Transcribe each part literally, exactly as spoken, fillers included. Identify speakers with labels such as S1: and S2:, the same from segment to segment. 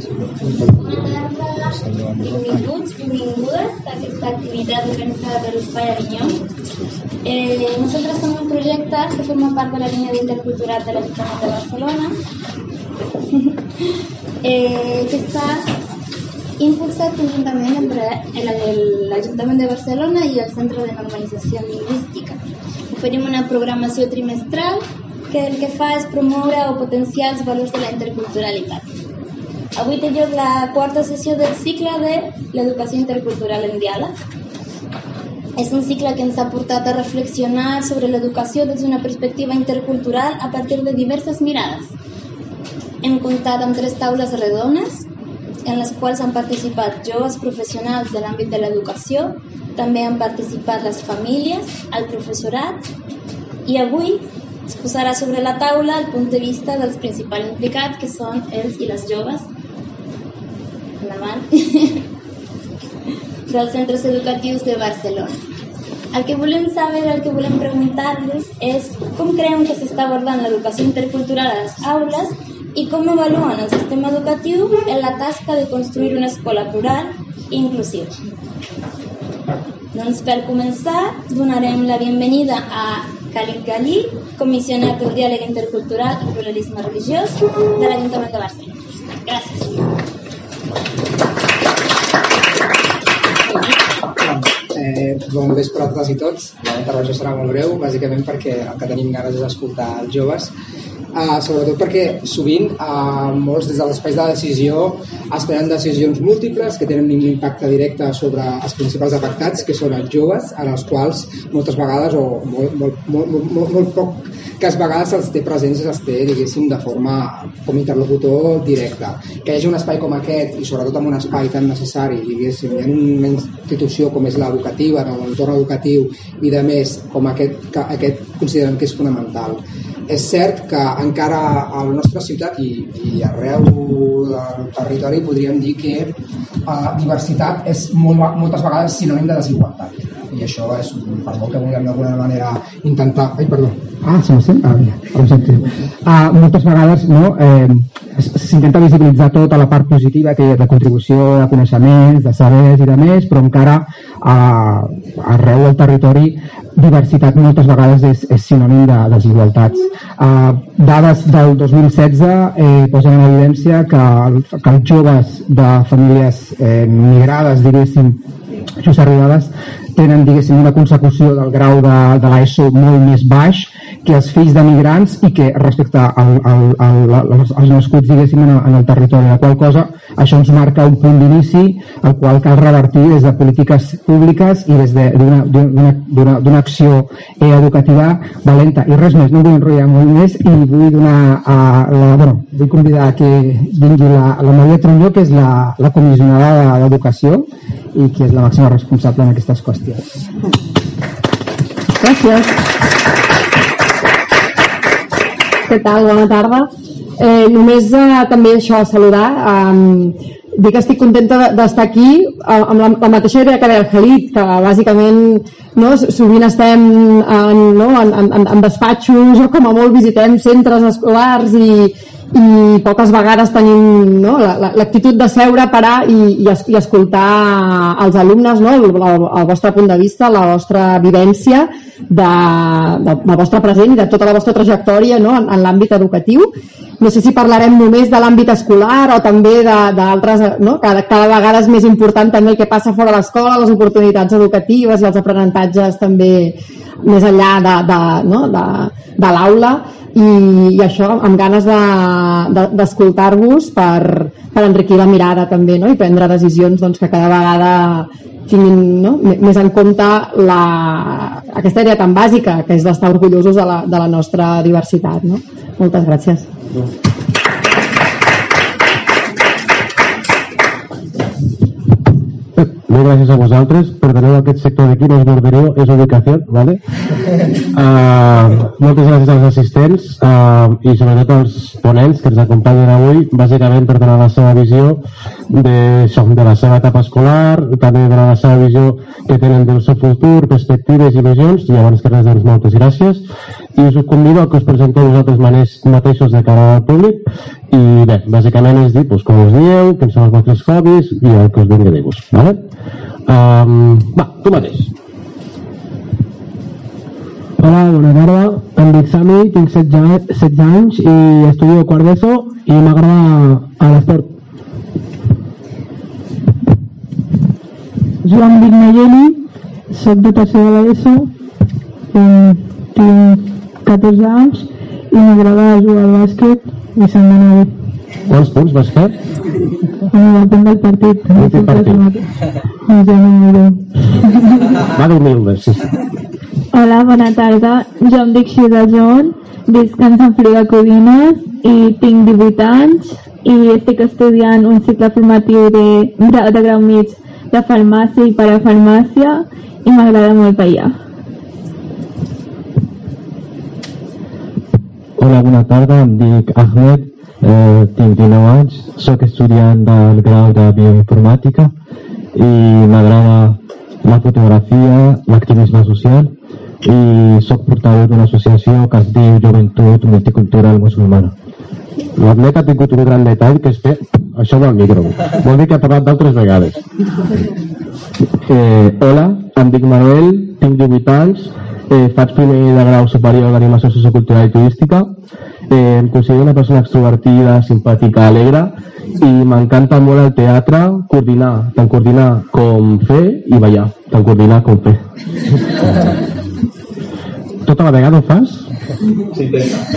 S1: benvinguts, benvingudes a aquesta activitat organitzada per l'Espai Avinyó. Eh, nosaltres som un projecte que forma part de la línia d'intercultural de l'Ajuntament de Barcelona, eh, que està impulsat conjuntament entre l'Ajuntament de Barcelona i el Centre de Normalització Lingüística. Oferim una programació trimestral que el que fa és promoure o potenciar els valors de la interculturalitat. Avui té lloc la quarta sessió del cicle de l'educació intercultural en diàleg. És un cicle que ens ha portat a reflexionar sobre l'educació des d'una perspectiva intercultural a partir de diverses mirades. Hem comptat amb tres taules redones, en les quals han participat joves professionals de l'àmbit de l'educació, també han participat les famílies, el professorat, i avui es posarà sobre la taula el punt de vista dels principals implicats, que són els i les joves dels centres educatius de Barcelona. El que volem saber, el que volem preguntar-los és com creuen que s'està abordant l'educació intercultural a les aules i com evaluen el sistema educatiu en la tasca de construir una escola plural i inclusiva. Doncs per començar donarem la benvenida a Khalid Ghali, comissionat del diàleg intercultural i pluralisme religiós de l'Ajuntament de Barcelona. Gràcies.
S2: Eh, bon vespre a totes i tots. La intervenció serà molt breu, bàsicament perquè el que tenim ganes és escoltar els joves. Uh, sobretot perquè sovint uh, molts des dels espais de decisió es prenen decisions múltiples que tenen un impacte directe sobre els principals afectats, que són els joves, en els quals moltes vegades o molt, molt, molt, molt, molt poc que a vegades els té presents i els té, diguéssim, de forma com interlocutor directe. Que hi hagi un espai com aquest i sobretot en un espai tan necessari, diguéssim, en una institució com és l'educativa, en l'entorn educatiu i de més, com aquest, que aquest considerem que és fonamental. És cert que encara a la nostra ciutat i, i arreu del territori podríem dir que uh, diversitat és molt, moltes vegades sinònim de desigualtat, i això és per molt que vulguem d'alguna manera intentar... Ai, perdó.
S3: Ah, sí, sí? Ah, ja, uh, moltes vegades no, eh, s'intenta visibilitzar tota la part positiva que hi ha de contribució de coneixements, de sabers i de més, però encara uh, arreu del territori diversitat moltes vegades és, és sinònim de desigualtats. Uh, dades del dos mil setze eh, posen en evidència que, el, que els joves de famílies eh, migrades, diguéssim, just arribades, tenen, diguéssim, una consecució del grau de, de l'ESO molt més baix que els fills de migrants i que respecte al, al, al, als, als nascuts, diguéssim, en, en el territori, la qual cosa això ens marca un punt d'inici el qual cal revertir des de polítiques públiques i des d'una acció eh, educativa valenta. I res més, no vull enrotllar molt més i vull donar a la, bueno, vull convidar que vingui la, la Maria Trunyó, que és la, la comissionada d'Educació i que és la màxima responsable en aquestes qüestions.
S4: Gràcies. Què tal? Bona tarda. Eh, només eh, també això, saludar. Eh, dir que estic contenta d'estar aquí eh, amb la, la mateixa idea que deia el Khalid, que bàsicament no, sovint estem en, no, en, en, en despatxos o com a molt visitem centres escolars i, i poques vegades tenim no, l'actitud de seure, parar i, i, es, i escoltar als alumnes no, el, el, el vostre punt de vista, la vostra vivència de, de, del vostre present i de tota la vostra trajectòria no, en, en l'àmbit educatiu. No sé si parlarem només de l'àmbit escolar o també d'altres, no? Cada, cada vegada és més important també el que passa fora de l'escola, les oportunitats educatives i els aprenentatges també més enllà de, de, no? de, de l'aula i, i això amb ganes d'escoltar-vos de, de, per, per enriquir la mirada també no? I prendre decisions doncs, que cada vegada tinguin no? més en compte la, aquesta idea tan bàsica que és d'estar orgullosos de la, de la nostra diversitat. No? Moltes gràcies.
S3: Molt gràcies a vosaltres. Perdoneu aquest sector d'aquí, no és borderío, és ubicació, ¿vale? Uh, moltes gràcies als assistents uh, i sobretot als ponents que ens acompanyen avui, bàsicament per donar la seva visió de, de la seva etapa escolar, també donar la seva visió que tenen del seu futur, perspectives i il·lusions, i abans que res, doncs, moltes gràcies.
S5: i us convido a que us presenteu vosaltres mateixos de cara al públic i bé, bàsicament és dir doncs, com us dieu, quins són els vostres hobbies i el que us vingui de gust, vale? Um, va, tu mateix.
S3: Hola, bona tarda, em dic Sami, tinc setze anys i estudio quart d'ESO i m'agrada l'esport. Jo em dic Nayeli, soc de tercer de l'ESO, tinc catorze anys i m'agrada jugar al bàsquet i se'm dona bé.
S5: Quants punts vas fer?
S3: Bueno, depèn del partit.
S5: Quin partit?
S3: Ja no m'ho diu.
S5: Va d'humilde, sí.
S6: Hola, bona tarda. Jo em dic Xida John, visc a Sant Feliu de Codines i tinc divuit anys i estic estudiant un cicle formatiu de, de grau mig de farmàcia i parafarmàcia i m'agrada molt ballar.
S7: Hola, bona tarda, em dic Ahmed, eh, tinc dinou anys, soc estudiant del grau de bioinformàtica i m'agrada la fotografia, l'activisme social i soc portaveu d'una associació que es diu Joventut Multicultural Musulmana.
S5: L'Ahmed ha tingut un gran detall que és fer això amb el micro. Vol dir que ha parlat d'altres vegades.
S7: Eh, hola, em dic Manuel, tinc divuit anys, eh, faig primer de grau superior d'animació sociocultural i turística, eh, em considero una persona extrovertida, simpàtica, alegre i m'encanta molt el teatre, coordinar, tant coordinar com fer i ballar, tant coordinar com fer.
S5: Tota la vegada ho fas?
S7: Sí,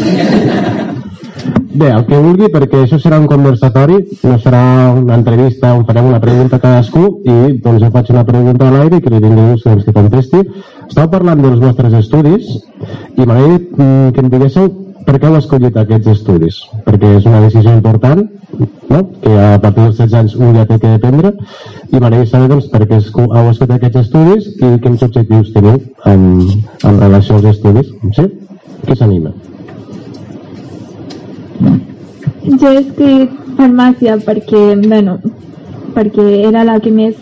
S5: Bé, el que vulgui, perquè això serà un conversatori, no serà una entrevista on farem una pregunta a cadascú i doncs jo faig una pregunta a l'aire i que li vingui gust doncs, que contesti. Estava parlant dels vostres estudis i m'agradaria que em diguéssiu per què heu escollit aquests estudis, perquè és una decisió important, no? Que a partir dels setze anys un ja té que prendre i m'agradaria saber doncs, per què heu escollit aquests estudis i quins objectius teniu en, en relació als estudis. Sí? Qui s'anima?
S6: Jo he escrit farmàcia perquè, bueno, perquè era la que més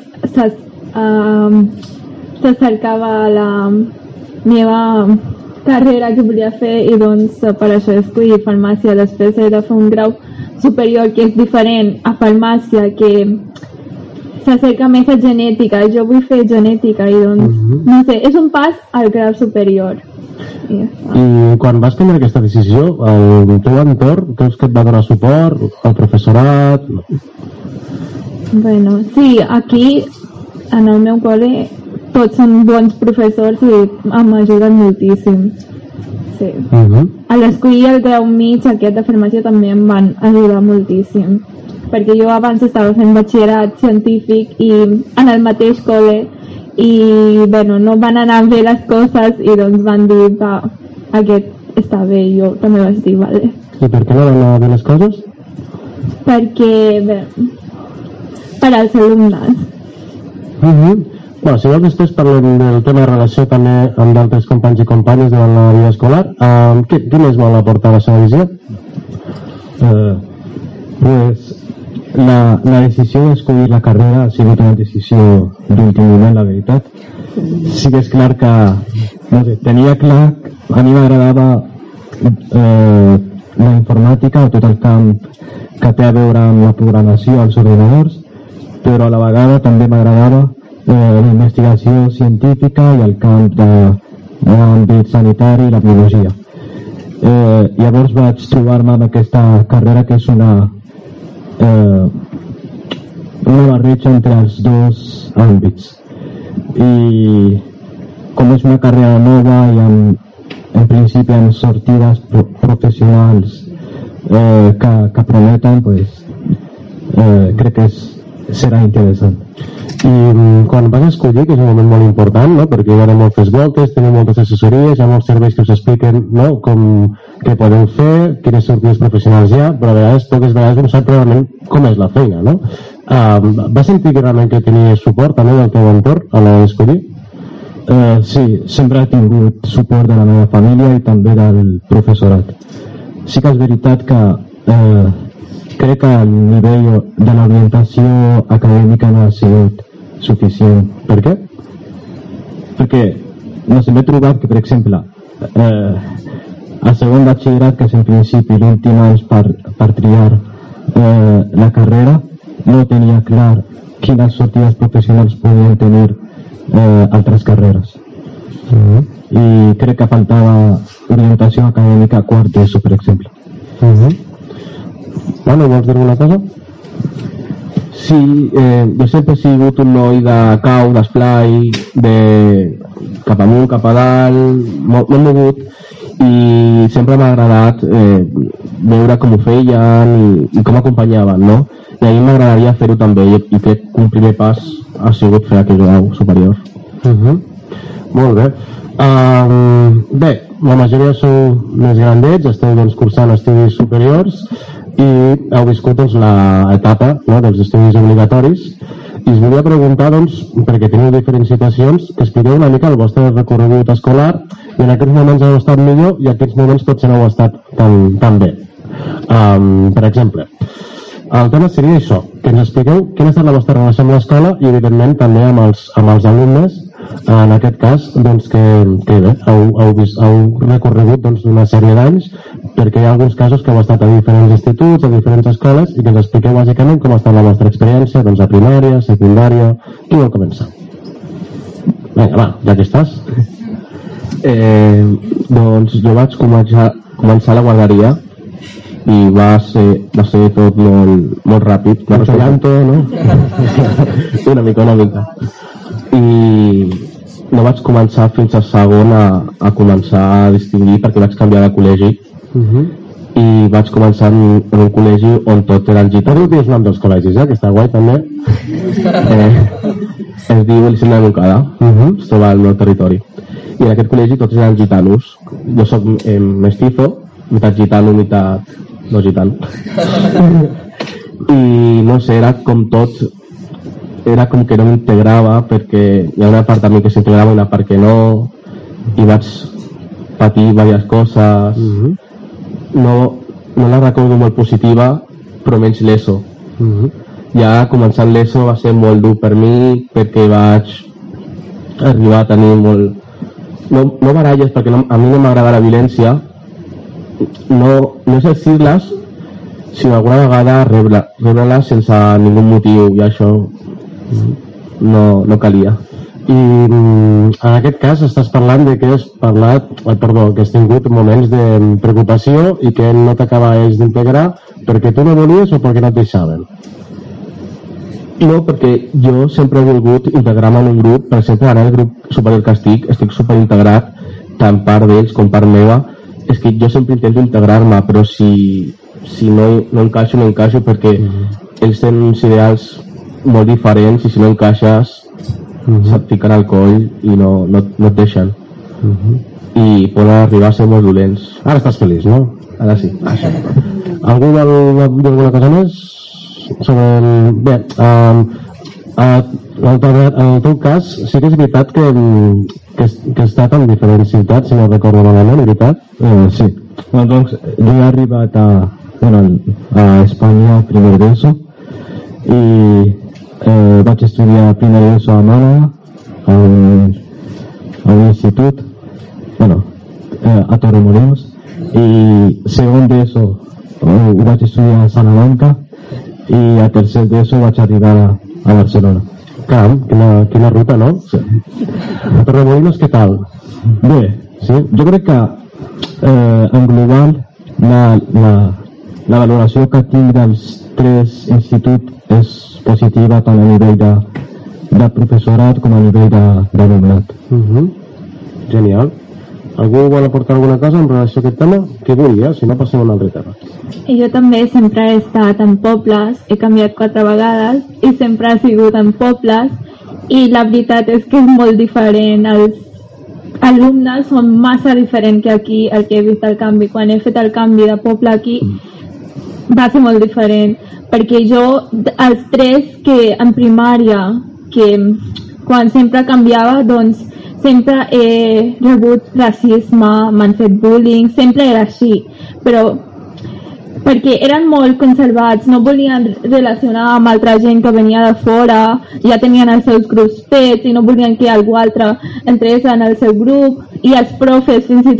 S6: s'acercava uh, a la meva carrera que volia fer i doncs per això he escollit farmàcia. Després he de fer un grau superior que és diferent a farmàcia, que s'acerca més a genètica. Jo vull fer genètica i doncs, uh-huh. no sé, és un pas al grau superior.
S5: I, I quan vas prendre aquesta decisió, el teu entorn, creus que et va donar suport, el professorat?
S6: Bueno, sí, aquí, en el meu col·le, tots són bons professors i m'ajuden moltíssim. Sí. Uh-huh. A l'escollir el grau mig, aquest de farmàcia, també em van ajudar moltíssim. Perquè jo abans estava fent batxillerat científic i en el mateix col·le i bueno, no van anar bé les coses i doncs van dir va, aquest està bé i jo també vaig dir vale.
S5: I per què no van anar bé les coses?
S6: Perquè bé, per als alumnes.
S5: Uh-huh. Bueno, si vols després parlem del tema de relació també amb d'altres companys i companyes durant la vida escolar. Uh, què, què més vol aportar a la seva visió?
S7: Uh, pues La, la decisió d'escollir la carrera ha sigut una decisió d'últim moment, la veritat. Sí que és clar que no sé, tenia clar, a mi m'agradava eh, la informàtica o tot el camp que té a veure amb la programació als ordinadors, però a la vegada també m'agradava eh, la investigació científica i el camp de l'àmbit sanitari i la biologia. Eh, llavors vaig trobar-me amb aquesta carrera que és una Eh, una barreja entre els dos àmbits i com és una carrera nova i en, en principi amb sortides pro professionals eh, que, que prometen pues, eh, crec que és, serà interessant.
S5: I quan vas escollir, que és un moment molt important, no? Perquè hi ha moltes voltes, teniu moltes assessories, hi ha molts serveis que us expliquen, no? Com, què podeu fer, quines sortides professionals hi ha, però a vegades, poques vegades no sap realment com és la feina, no? Uh, vas sentir que realment que tenies suport també del teu entorn a l'hora d'escollir?
S7: Uh, sí, sempre he tingut suport de la meva família i també del professorat. Sí que és veritat que eh, crec que el nivell de l'orientació acadèmica no ha sigut suficient.
S5: Per què?
S7: Perquè no sé, m'he trobat que, per exemple, eh, a segon batxillerat, que és en principi l'últim any per, per triar eh, la carrera, no tenia clar quines sortides professionals podien tenir eh, altres carreres. Uh-huh. I crec que faltava orientació acadèmica a quart d'ESO, per exemple.
S5: Uh-huh. Bueno, vols dir alguna cosa?
S7: Sí, eh, jo sempre he sigut un noi de cau, d'esplai, de cap amunt, cap a dalt, molt, molt mogut, i sempre m'ha agradat eh, veure com ho feien i, i com acompanyaven, no? I a mi m'agradaria fer-ho també, i, i crec que un primer pas ha sigut fer aquell grau superior.
S5: Uh-huh. Molt bé. Um, bé, la majoria sou més grandets, esteu doncs, cursant estudis superiors i heu viscut doncs, l'etapa, no, dels estudis obligatoris, i us volia preguntar, doncs, perquè teniu diferents situacions, que expliqueu una mica el vostre recorregut escolar, i en aquests moments heu estat millor i en aquests moments potser no heu estat tan, tan bé. Um, per exemple, el tema seria això, que ens expliqueu quina ha estat la vostra relació amb l'escola i evidentment també amb els, amb els alumnes, en aquest cas, doncs, que, que bé, heu, heu, vist, heu recorregut doncs, una sèrie d'anys, perquè hi ha alguns casos que heu estat a diferents instituts, a diferents escoles, i que ens expliqueu bàsicament com ha estat la vostra experiència, doncs, a primària, secundària. Qui vol començar? Vinga, va, ja que estàs.
S7: Eh, doncs jo vaig començar, començar a la guarderia i va ser, va ser tot molt, molt ràpid.
S5: Mucho llanto, no?
S7: una mica, una mica. I no vaig començar fins a segon a, a començar a distingir, perquè vaig canviar de col·legi. Uh-huh. I vaig començar en, en un col·legi on tot eren gitanos.
S5: Tu dius nom dels col·legis, eh? Que està guai també.
S7: eh, es diu Elisenda de Montcada. Uh-huh. Es troba al meu territori, i en aquest col·legi tots eren gitanos. Jo soc eh, mestizo, mitat gitano, mitat no gitano. I no sé, era com tot, era com que no m'integrava, perquè hi ha una part de mi que s'integrava i una part que no, i vaig patir diverses coses. Uh-huh. no, no la recordo molt positiva, però menys l'ESO. Uh-huh. Ja començant l'ESO va ser molt dur per mi, perquè vaig arribar a tenir molt, no, no baralles, perquè no, a mi no m'agrada la violència, no, no és exercir-les, sinó alguna vegada rebre-les rebre sense ningú motiu, i això no, no calia.
S5: I en aquest cas estàs parlant de que has parlat, eh, perdó, que has tingut moments de preocupació i que no t'acabaves d'integrar perquè tu no volies o perquè no et deixaven?
S7: No, perquè jo sempre he volgut integrar-me en un grup. Per exemple, ara el grup superior que estic, estic superintegrat, tant part d'ells com part meva. És que jo sempre intento integrar-me, però si, si no, no encaixo, no encaixo, perquè mm-hmm. ells tenen uns ideals molt diferents, i si no encaixes mm-hmm. se't fiquen al coll i no, no, no et deixen. Mm-hmm. I poden arribar a ser molt dolents.
S5: Ara estàs feliç, no?
S7: Ara sí.
S5: Això. Algú vol dir alguna cosa més? Sobre el... Bé, um, en el teu cas sí que és veritat que, que, que he estat en diferents ciutats, si no recordo malament, veritat?
S7: Eh, sí.
S3: Bueno, doncs, jo he arribat a, bueno, a Espanya primer d'ESO i eh, vaig estudiar primer d'ESO a Màlaga, a un, a un institut, bueno, eh, a Torremolinos, i segon d'ESO eh, ho vaig estudiar a Salamanca, i a tercer d'ESO vaig arribar a, a Barcelona.
S5: Caram, quina, quina ruta, no? Sí. Torremolinos, què tal?
S3: Bé, sí, jo crec que eh, en global la, la, la valoració que tinc dels tres instituts és positiva tant a nivell de, de professorat com a nivell d'alumnat.
S5: Uh-huh. Genial. Algú vol aportar alguna cosa en relació a aquest tema? Que vulgui, eh? Si no passem a un altre tema.
S6: I jo també sempre he estat en pobles, he canviat quatre vegades i sempre he sigut en pobles, i la veritat és que és molt diferent. Els alumnes són massa diferents que aquí, el que he vist el canvi. Quan he fet el canvi de poble aquí va ser molt diferent, perquè jo, els tres que en primària, que quan sempre canviava, doncs sempre he rebut racisme, m'han fet bullying, sempre era així, però perquè eren molt conservats, no volien relacionar amb altra gent que venia de fora, ja tenien els seus grups fets i no volien que algú altre entrés en el seu grup, i els profes fins i tot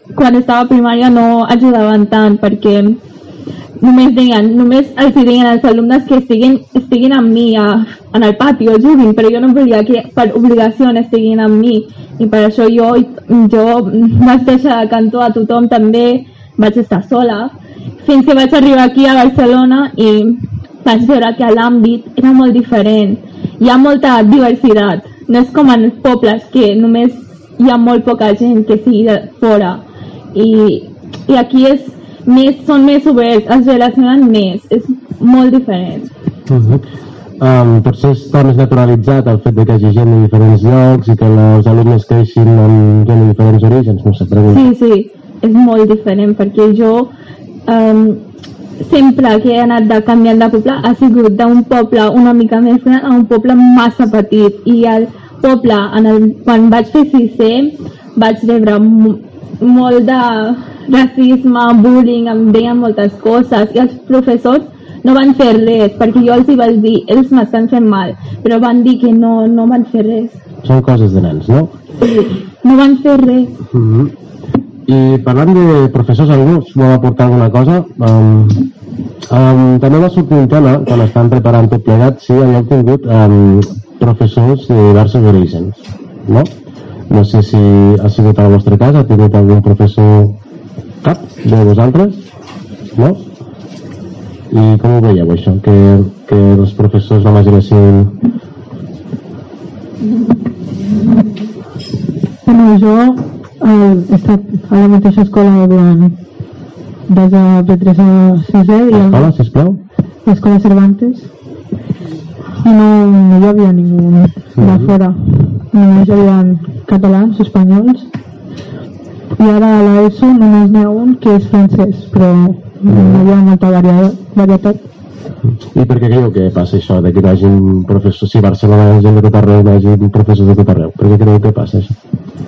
S6: quan estava a primària no ajudaven tant perquè només deien, només els deien als alumnes que estiguin, estiguin amb mi a, en el pati o juguin, però jo no volia que per obligació estiguin amb mi i per això jo, jo vaig deixar de cantar a tothom, també vaig estar sola fins que vaig arribar aquí a Barcelona i vaig veure que l'àmbit era molt diferent, hi ha molta diversitat, no és com en els pobles que només hi ha molt poca gent que sigui de fora i, i aquí és més, són més oberts, es relacionen més, és molt diferent.
S5: Uh-huh. um, potser està més naturalitzat el fet de que hi hagi gent de diferents llocs i que els alumnes creixin amb gent de diferents orígens, no sé, pregunta.
S6: Sí, sí, és molt diferent perquè jo um, sempre que he anat de canviant de poble ha sigut d'un poble una mica més gran a un poble massa petit i el poble, en el, quan vaig fer sisè vaig rebre molt de racisme, bullying, em deien moltes coses i els professors no van fer res perquè jo els hi vaig dir, ells m'estan fent mal però van dir que no, no van fer res.
S5: Són coses de nens, no?
S6: Sí, no van fer res.
S5: Uh-huh. I parlant de professors, algú us vol aportar alguna cosa? Um, um, també va sortir un tema quan estan preparant tot plegat, si sí, havíeu tingut um, professors de diversos orígens, no? No sé si ha sigut el vostre cas, ha tingut algun professor cap de vosaltres? No? I com ho veieu això? Que, que els professors la majoria siguin...
S8: Bueno, jo eh, he estat a la mateixa escola durant des de tres a sisè i
S5: l'escola, sisplau?
S8: L'escola Cervantes i no, no hi havia ningú de fora, només hi havia catalans, espanyols i ara a l'ESO només n'hi ha un que és francès però no hi havia molta varietat.
S5: I per què creieu que passa això, de que hi hagi professors, si Barcelona hi ha gent de tot arreu, hi hagi professors de tot arreu, per què creieu que passa això?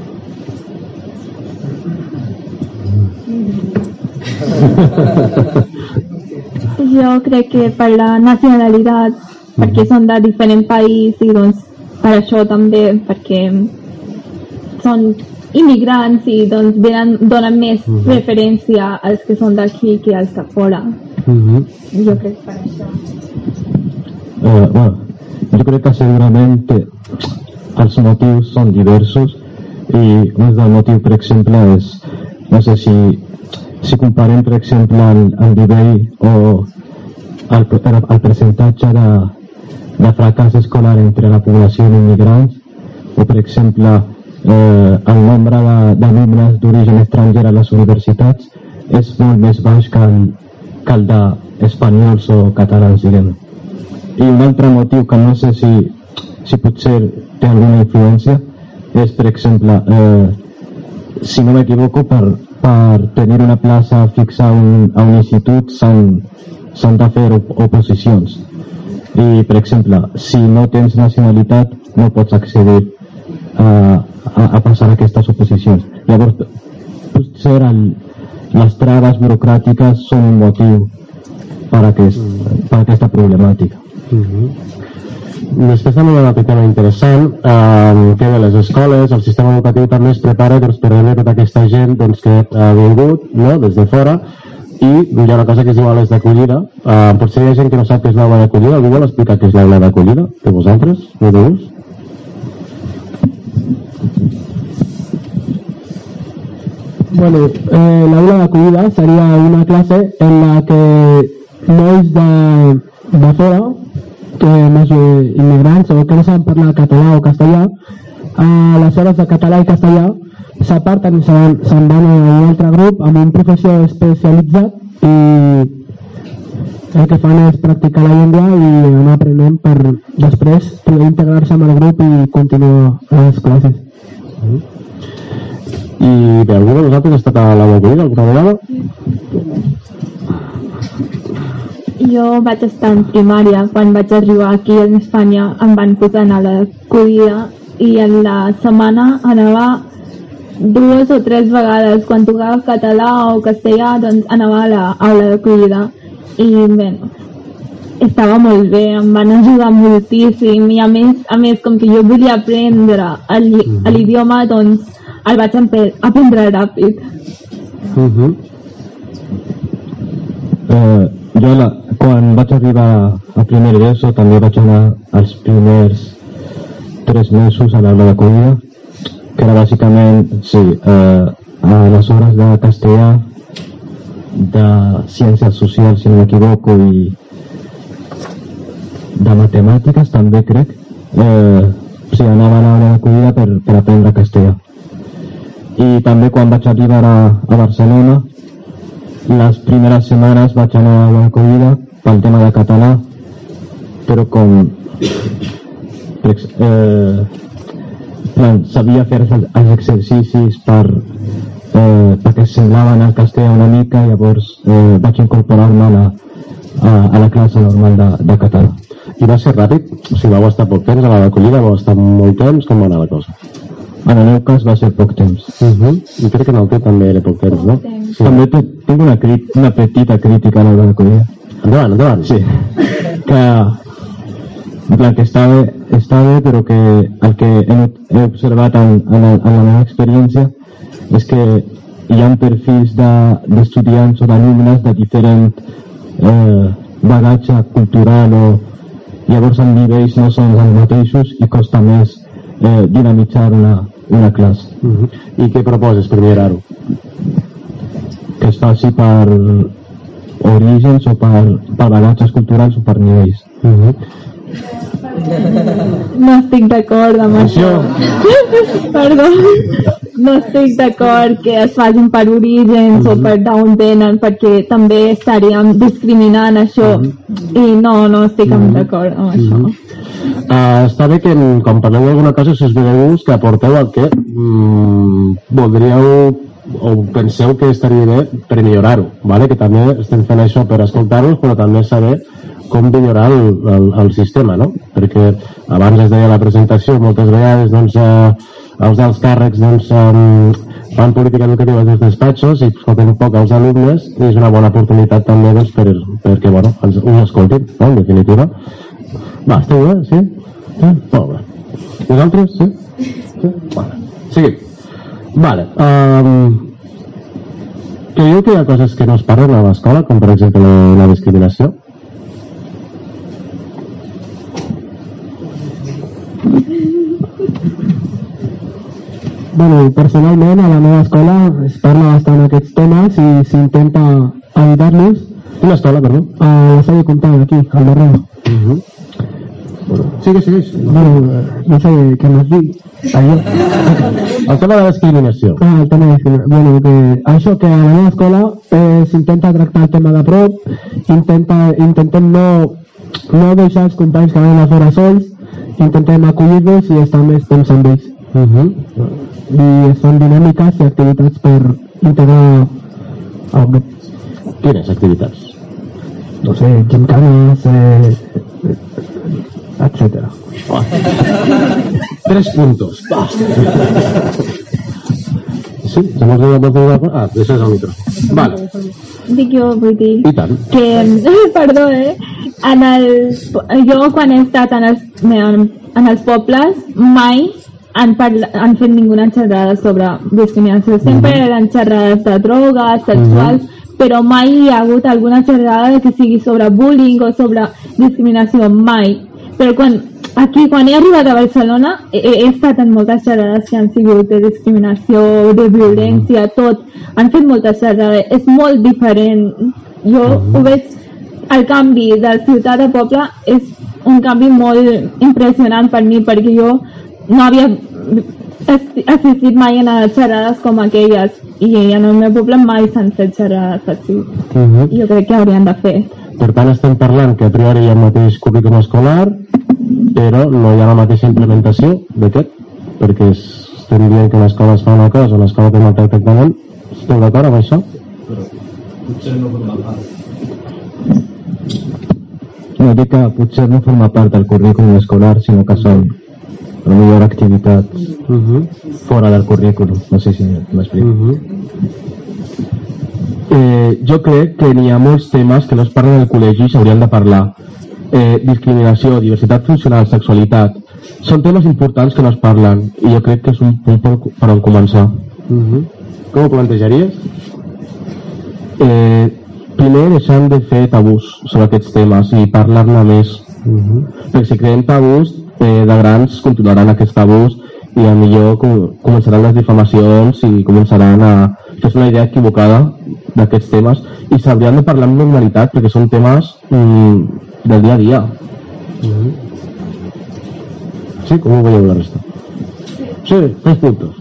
S6: Jo crec que per la nacionalitat, perquè són de diferent país i doncs per això també, perquè són immigrants i doncs donen, donen més uh-huh. preferència als que són d'aquí que als de fora. Uh-huh. Jo crec per això.
S7: Eh, bueno, jo crec que segurament els motius són diversos i un del motiu, per exemple, és, no sé si, si comparem, per exemple, el, el nivell o el, el percentatge de, de fracàs escolar entre la població d'immigrants o, per exemple, eh, el nombre d'alumnes d'origen estranger a les universitats és molt més baix que el, que el d'espanyols o catalans, diguem. I un altre motiu que no sé si, si potser té alguna influència és, per exemple, eh, si no m'equivoco, per, per tenir una plaça fixa a un, a un institut s'han de fer oposicions. I, per exemple, si no tens nacionalitat no pots accedir a, a, a passar aquestes oposicions. Llavors, potser el, les traves burocràtiques són un motiu per, aquest, per aquesta problemàtica.
S5: Uh-huh. Després també hi ha un altre tema interessant eh, que de les escoles, el sistema educatiu també es prepara doncs, per rebre tota aquesta gent doncs, que ha vingut, no?, des de fora, i hi ha una cosa que es diu aules d'acollida. Eh, potser hi ha gent que no sap què és l'aula d'acollida. Algú vol explicar què és l'aula d'acollida de vosaltres? No de vos?
S3: Bueno, eh, l'aula d'acollida seria una clase en la que nois de, de fora, que més immigrants o que no saben parlar català o castellà, a les hores de català i castellà s'aparten i se'n se van a un altre grup amb un professor especialitzat i el que fan és practicar la llengua i anar aprenent per després poder integrar-se amb el grup i continuar les classes.
S5: I bé, algú de vosaltres ha estat a l'aula d'acollida alguna vegada?
S6: Jo vaig estar en primària, quan vaig arribar aquí a Espanya em van posar a la d'acollida i en la setmana anava dues o tres vegades, quan tocava català o castellà doncs anava a l'aula d'acollida i bé, estava molt bé, em van ajudar moltíssim i a més, a més com que jo volia aprendre l'idioma doncs el vaig aprendre ràpid.
S7: Uh -huh. eh, jo la, quan vaig arribar a primer d'ESO també vaig anar als primers tres mesos a l'aula d'acollida, que era bàsicament sí, eh, a les hores de castellà, de ciències socials si no m'equivoco, i de matemàtiques també crec, eh, sí, anava a l'aula d'acollida per, per aprendre castellà. I també quan vaig arribar a, a Barcelona, les primeres setmanes vaig anar a l'aula d'acollida pel tema de català, però com eh, plan, sabia fer els exercicis per, eh, perquè semblaven al castellà una mica, llavors eh, vaig incorporar-me a, la, a, a la classe normal de, de català.
S5: I va ser ràpid? O sigui, vau estar poc temps a l'acollida, vau estar molt temps, com va anar la cosa?
S7: En el meu cas va ser poc temps.
S5: Uh -huh. I crec que en el teu també era poc temps, no?
S7: Sí. També tinc una, una petita crítica a l'acollida.
S5: Endavant, endavant.
S7: Sí. Que, en plan, que està bé, està bé, però que el que he, he observat en, en, en la meva experiència és que hi ha perfils d'estudiants de, o d'alumnes de diferent eh, bagatge cultural, o llavors els nivells no són els mateixos i costa més eh, dinamitzar una, una classe.
S5: Uh -huh. I què proposes per millorar-ho?
S7: Que es faci per orígens o per, per bagatges culturals o per nivells.
S5: Uh -huh.
S6: No estic d'acord amb això. Perdó. No estic d'acord que es facin per orígens uh -huh. o per d'on venen, perquè també estaríem discriminant això. Uh -huh. I no, no estic uh -huh. d'acord amb això. Uh -huh.
S5: Uh, està bé que quan parleu d'alguna cosa us ve que aporteu el que mm, voldríeu o penseu que estaria bé per millorar-ho, vale? Que també estem fent això per escoltar-vos, però també saber com millorar el, el, el sistema, no? Perquè abans es deia la presentació, moltes vegades doncs, eh, els alts càrrecs doncs, eh, fan política educativa dels despatxos i escolten un poc als alumnes, i és una bona oportunitat també doncs, per, perquè bueno, els, us escoltin, no? En definitiva. Va, esteu bé? Sí? Sí? Molt bé. Vosaltres? Sí? Sí? Vale. Seguim. Vale. Um, creieu que hi ha coses que no es parlen a l'escola, com per exemple la, la discriminació?
S3: Bueno, personalment a la meva escola es parla bastant aquests temes i s'intenta evitar-los.
S5: Quina escola, perdó?
S3: A la Salle Comtal, aquí, al darrere.
S5: Uh -huh. Sigue, sigue.
S3: Bueno, no sé què m'has dit. Allò.
S5: El tema de la discriminació.
S3: Ah, el tema de la discriminació. Bueno, que això, que a la meva escola eh, s'intenta tractar el tema de prop, intenta, intentem no, no deixar els companys que van a fora sols, intentem acollir-los i estar més temps amb ells.
S5: Uh -huh.
S3: I es fan dinàmiques i activitats per integrar el grup.
S5: Quines activitats?
S3: No sé, gimcanes, eh, etcètera.
S5: Tres puntos. Va. Sí, se m'ha dit una cosa. Ah, deixes el micro. Vale.
S6: Dic jo, vull dir...
S5: I tant.
S6: Que, perdó, eh? En els, jo quan he estat en els, en els pobles mai han, parla, han fet ninguna xerrada sobre discriminació. Sempre mm -hmm. eren xerrades de drogues, sexuals, mm -hmm. però mai hi ha hagut alguna xerrada que sigui sobre bullying o sobre discriminació, mai. Però quan, aquí, quan he arribat a Barcelona, he, he estat en moltes xerrades que han sigut de discriminació, de violència, tot. Han fet moltes xerrades. És molt diferent. Jo mm-hmm. ho veig, el canvi de ciutat a poble és un canvi molt impressionant per mi, perquè jo no havia assistit mai a xerrades com aquelles, i en el meu poble mai s'han fet xerrades així. Uh-huh. Jo crec que haurien de fer.
S5: Per tant, estem parlant que a priori hi ha el mateix currículum escolar, però no hi ha la mateixa implementació d'aquest, perquè estem dient que l'escola es fa una cosa, l'escola té un altre tractament. Esteu d'acord amb això?
S9: Però potser no forma part.
S7: No dic que potser no forma part del currículum escolar, sinó que són a la millor activitats uh-huh. fora del currículum. No sé si m'explico. Uh-huh. eh, jo crec que n'hi ha molts temes que no es parlen al col·legi i s'haurien de parlar. Eh, discriminació, diversitat funcional, sexualitat.
S5: són temes importants que no es parlen i jo crec que és un punt per, per on començar.
S7: Uh-huh. Com ho plantejaries?
S5: Eh, primer deixant de fer tabús sobre aquests temes i parlar-ne més.
S7: Uh-huh.
S5: Perquè si creem tabús, eh, de grans continuaran aquests tabús i a millor començaran les difamacions i començaran a fer una idea equivocada d'aquests temes i s'haurien de parlar amb normalitat perquè són temes mm, del dia a dia.
S7: Uh-huh. Sí, com ho veieu la resta? Sí, tres puntos.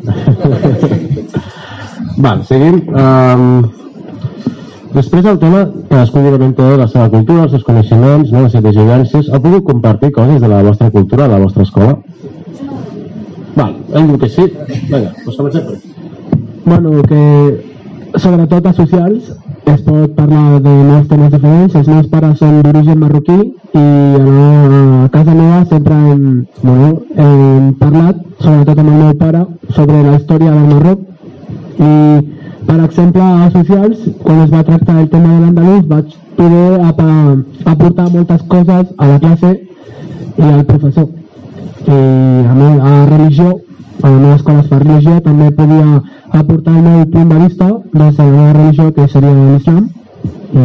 S5: Val, seguim. Um, després del tema, cadascú òbviament té la seva cultura, els seus coneixements, no, les seves vivències. Heu pogut compartir coses de la vostra cultura, de la vostra escola? Val, ell diu que sí. Vinga, doncs comencem per aquí.
S3: Bueno, que sobretot a socials es pot parlar de molts temes diferents. Els meus pares són d'origen marroquí i a casa meva sempre hem, bueno, hem parlat, sobretot amb el meu pare, sobre la història del Marroc. I, per exemple, a socials, quan es va tractar el tema de l'andalús, vaig poder aportar moltes coses a la classe i al professor. I a, mi, a religió, a la meva escola es fa religió, també podia aportar el meu punt de vista de la meva religió, que seria l'islam. I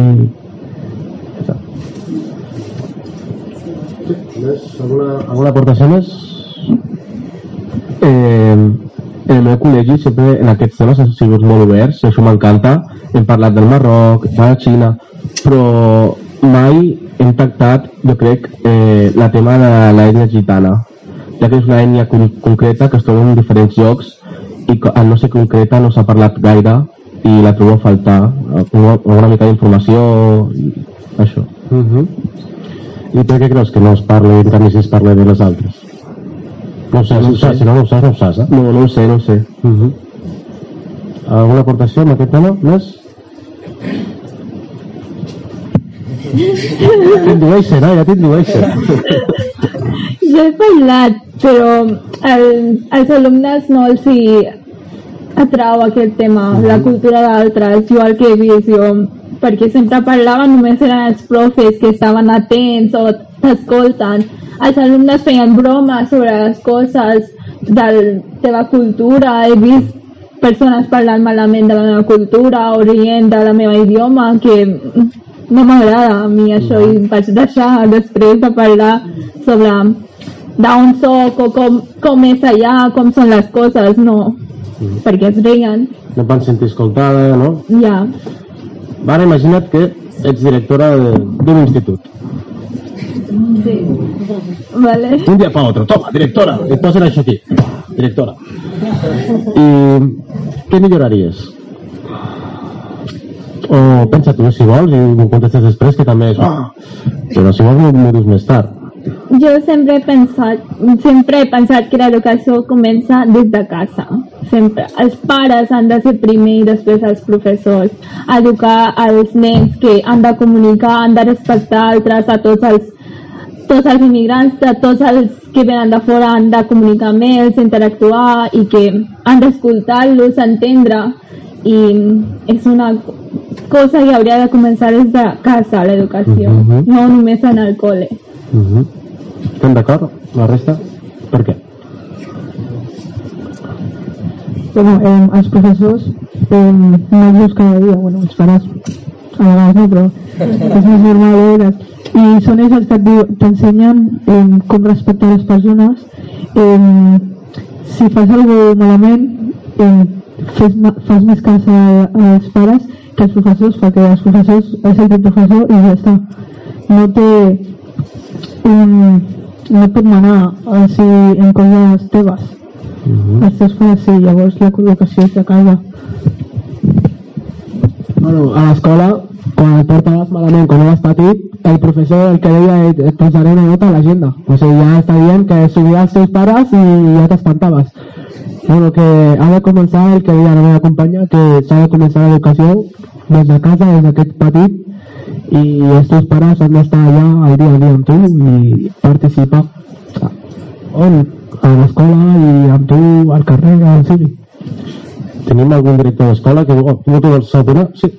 S5: alguna, alguna aportació més? Eh, en el meu col·legi sempre en aquests temes han sigut molt oberts, això m'encanta. Hem parlat del Marroc, de la Xina, però mai hem tractat, jo crec, eh, la tema de l'ètnia gitana, ja que és una ètnia con concreta que es troba en diferents llocs i al no ser concreta no s'ha parlat gaire i la trobo a faltar una, una mica d'informació i això.
S7: Uh -huh. I per què creus que no es parla i en canvi si es parla de les altres? No ho sé, no ho sé. Si no, no ho saps, no ho saps, eh?
S5: No, no ho sé, no ho sé.
S7: Uh -huh. Alguna aportació amb aquest tema? Més?
S5: T'indueixen, eh? Ja t'indueixen.
S6: Jo he parlat, però el, als alumnes no els hi atrau aquest tema, la cultura d'altres, jo el que he vist jo, perquè sempre parlava només eren els profes que estaven atents o t'escolten. Els alumnes feien bromes sobre les coses de la teva cultura, he vist persones parlant malament de la meva cultura o rient de la meva idioma, que no m'agrada a mi això i vaig deixar després de parlar sobre d'on soc o com, com és allà, com són les coses, no, mm. perquè es reien.
S7: No et van sentir escoltada, no?
S6: Ja.
S7: Ara imagina't que ets directora d'un institut.
S6: Sí. Vale.
S7: Un dia pa otro, toma, directora, et posen això aquí, directora. I què milloraries? O pensa tu, si vols, i m'ho contestes després, que també és... Oh, però si vols m'ho dius més tard.
S6: Jo sempre he pensat, sempre he pensat que l'educació comença des de casa. Sempre. Els pares han de ser primer i després els professors. Educar els nens que han de comunicar, han de respectar altres, a tots els, tots els immigrants, a tots els que venen de fora han de comunicar amb ells, interactuar i que han d'escoltar-los, entendre. I és una cosa que hauria de començar des de casa, l'educació, uh -huh. no només en el col·le.
S7: Uh -huh. Estem d'acord? La resta? Per què?
S8: Bueno, eh, els professors eh, no els veus cada dia, bueno, els pares a vegades no, però és més normal veure. I són ells els que t'ensenyen eh, com respectar les persones. Eh, si fas alguna cosa malament, eh, fes, fas més cas als pares que els professors, perquè els professors és el teu professor i ja està. No té un, no et pot manar així en coses teves. Uh-huh. Els teus pares sí, llavors la col·locació és de casa.
S3: Bueno, a l'escola, quan et portaves malament, quan eres petit, el professor el que deia et posaré una nota a l'agenda. O sigui, ja està dient que subia els teus pares i ja t'espantaves. Bueno, que ha de començar el que deia la meva companya, que s'ha de començar l'educació des de casa, des d'aquest petit, i els teus pares han d'estar allà el dia a dia amb tu i participar on? A l'escola i amb tu al carrer, on sigui.
S7: Tenim algun director d'escola que oh, no tu vols opinar? Sí.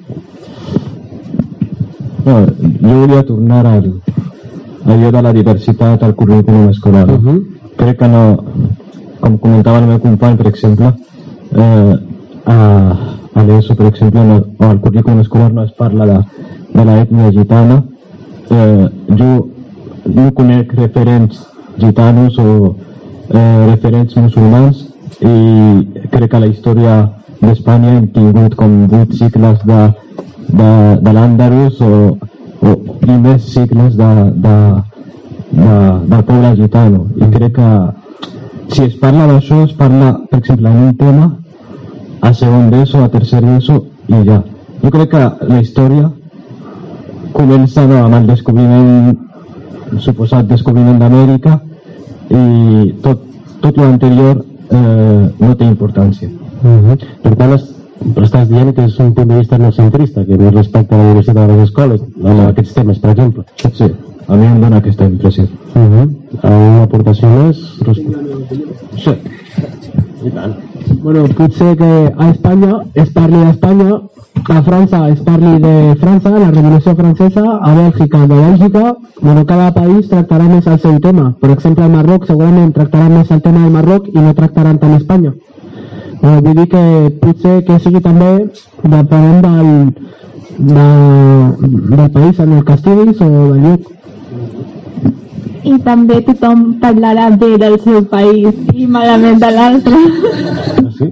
S5: No, jo volia tornar al, allò de la diversitat al currículum escolar. Uh -huh.
S7: crec que no, com comentava el meu company, per exemple, eh, a, a l'ESO, per exemple, no, o al currículum escolar no es parla de, de l'ètnia gitana. Eh, jo no conec referents gitanos o eh, referents musulmans i crec que a la història d'Espanya hem tingut com vuit cicles de, de, de l'Àndalus o, o, i més cicles de, de, de, del poble gitano, i crec que si es parla d'això es parla, per exemple, en un tema a segon d'ESO, a tercer d'ESO i ja. Jo crec que la història comença no, amb el descobriment, suposat descobriment d'Amèrica, i tot, tot l'anterior eh, no té importància.
S5: Uh-huh. Per tant, es, estàs dient que és un punt de vista no centrista, que no respecta la diversitat de les escoles, amb aquests temes, per exemple.
S7: Sí, a mi em dona aquesta impressió.
S5: Uh-huh. Una aportació més?
S7: Sí.
S5: I tant.
S8: Bueno, potser que a Espanya es parli d'Espanya, a França es parli de França, la Revolució Francesa, a Bèlgica de Bèlgica. Bueno, cada país tractarà més el seu tema. Per exemple, el Marroc segurament tractarà més el tema del Marroc i no tractaran tant Espanya. Bueno, vull dir que potser que sigui també depenent del, de, del país en el que estiguis o del lloc.
S6: I també tothom parlarà bé del seu país i malament de l'altre.
S7: Sí?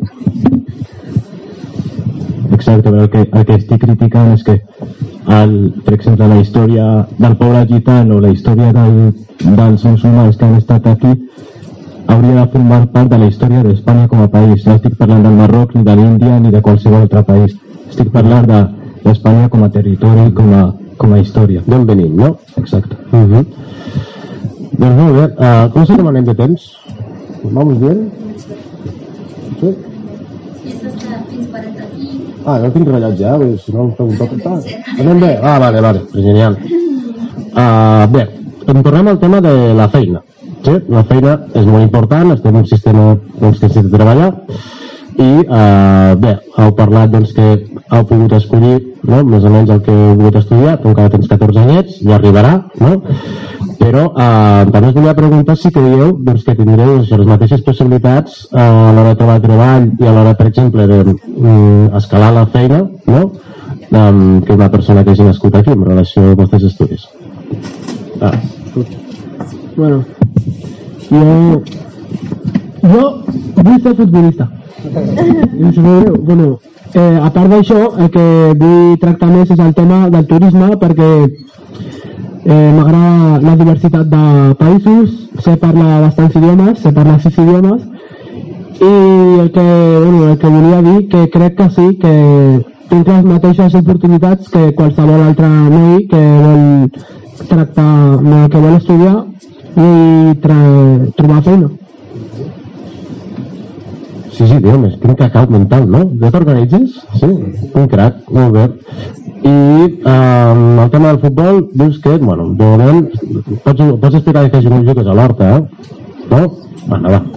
S7: Exacte, però el que, el que estic criticant és que el, per exemple, la història del poble gitano, la història del, dels musulmans que han estat aquí hauria de formar part de la història d'Espanya com a país. No estic parlant del Marroc, ni de l'Índia, ni de qualsevol altre país. Estic parlant de, d'Espanya com a territori, com a, com a història.
S5: D'on venim, no?
S7: Exacte.
S5: Uh-huh. Doncs molt bé, uh, com se demanem de temps? Vamos bien? Sí? Ah, no tinc rellotge, ja, eh? Si no em pregunteu què tal. Anem bé? Ah, vale, vale, genial. Uh, bé, em tornem al tema de la feina. Sí? La feina és molt important, estem en un sistema doncs, que s'ha de treballar, i uh, bé, heu parlat doncs, que heu pogut escollir, no?, més o menys el que heu pogut estudiar, tu encara tens catorze anyets, ja arribarà, no? Però uh, també us volia preguntar si creieu doncs, que tindreu doncs, les mateixes possibilitats uh, a l'hora de trobar treball i a l'hora, per exemple, d'escalar um, la feina, no?, um, que una persona que hagi nascut aquí en relació als vostres estudis. Ah.
S8: Bueno, jo, jo vull ser futbolista. Bueno, eh, a part d'això, el que vull tractar més és el tema del turisme, perquè eh, m'agrada la diversitat de països, sé parlar bastants idiomes, sé parlar sis idiomes, i el que, bueno, el que volia dir que crec que sí, que tinc les mateixes oportunitats que qualsevol altre noi que vol tractar, no, que vol estudiar i tra- trobar feina.
S5: Sí, sí, tio, més quin cacau mental, no? Ja t'organitzes? Sí, un crac, molt bé. I um, el tema del futbol, dius que, bueno, de moment, pots, pots explicar que jugues, jugues a l'Horta, eh? No? Bueno, va.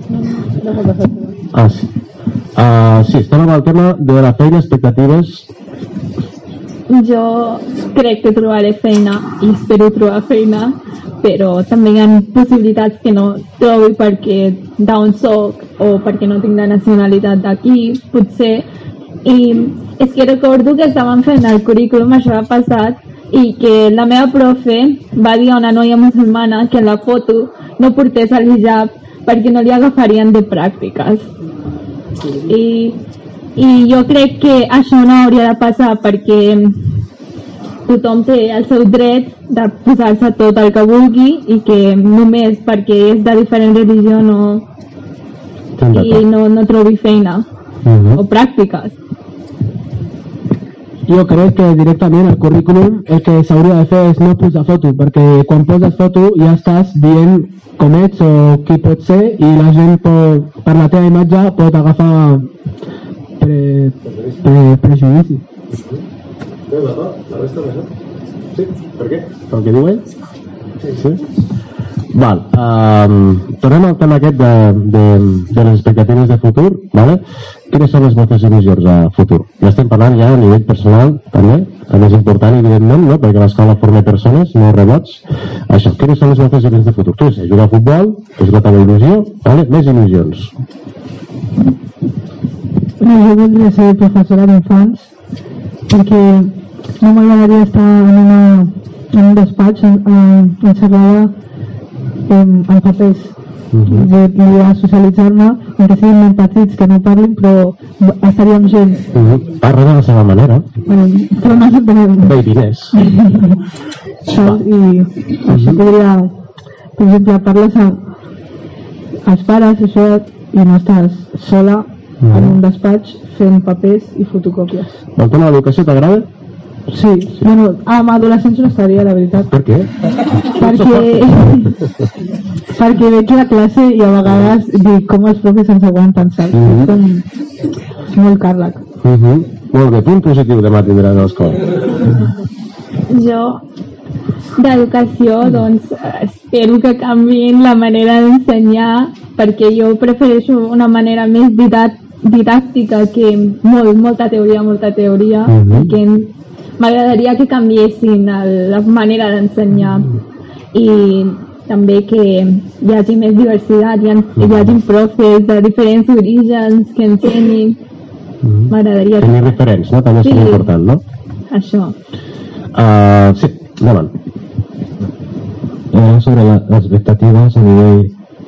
S5: Ah, sí. Uh, sí, estem amb el tema de la feina, expectatives.
S6: Jo crec que trobaré feina i espero trobar feina, però també hi ha possibilitats que no trobi perquè d'on soc o perquè no tinc la nacionalitat d'aquí, potser. I és que recordo que estàvem fent el currículum, això ha passat, i que la meva profe va dir a una noia musulmana que en la foto no portés el hijab perquè no li agafarien de pràctiques. I, i jo crec que això no hauria de passar perquè tothom té el seu dret de posar-se tot el que vulgui i que només perquè és de diferent religió no, i no, no trobi feina uh-huh. o pràctiques.
S8: Jo crec que directament al currículum el que s'hauria de fer és no posar foto, perquè quan poses foto ja estàs dient com ets o qui pot ser i la gent pot, per la teva imatge pot agafar pre, pre, prejudici.
S5: Bé, d'acord, la resta més, no? Sí, per què? Pel que diu ell? Sí. Sí? Val, um, tornem al tema aquest de, de, de les expectatives de futur, vale? quines són les vostres il·lusions a futur? Ja estem parlant ja a nivell personal, també, el més important, evidentment, no? Perquè l'escola forma persones, no robots. Això, quines són les vostres il·lusions de futur? Tu sé, jugar a futbol, és la teva il·lusió, vale? Més il·lusions.
S8: No, jo voldria ser professora d'infants, perquè no m'agradaria estar en, una, en un despatx encerrada en, en papers. Uh-huh. Jo volia socialitzar-me, que siguin molt petits, que no parlin, però estaríem gent.
S5: Uh-huh. Parla de la seva manera.
S8: Bueno, però no s'entenem.
S5: Baby-ness.
S8: Saps? I uh-huh. Això podria, per exemple, parles a, als pares, això, i no estàs sola uh-huh. en un despatx fent papers i fotocòpies.
S5: El tema de l'educació t'agrada?
S8: Sí, sí. Bueno, amb adolescents no estaria, la veritat.
S5: Per què?
S8: Perquè perquè veig la classe i a vegades dic com els profes ens aguanten, saps? Mm-hmm. És molt càrrec.
S5: Mm-hmm. Molt bé, punt positiu demà tindràs a l'escola.
S6: Jo d'educació, doncs espero que canviïn la manera d'ensenyar, perquè jo prefereixo una manera més didàctica que molt, molta teoria, molta teoria, mm-hmm. perquè m'agradaria que canviessin la manera d'ensenyar i també que hi hagi més diversitat, hi, hi hagi profes de diferents orígens que ensenyin. Mm-hmm. M'agradaria...
S5: Tenir referents, no? També és sí. important, no?
S6: Això.
S5: Uh, sí, endavant.
S7: Eh, sobre la, les expectatives a nivell...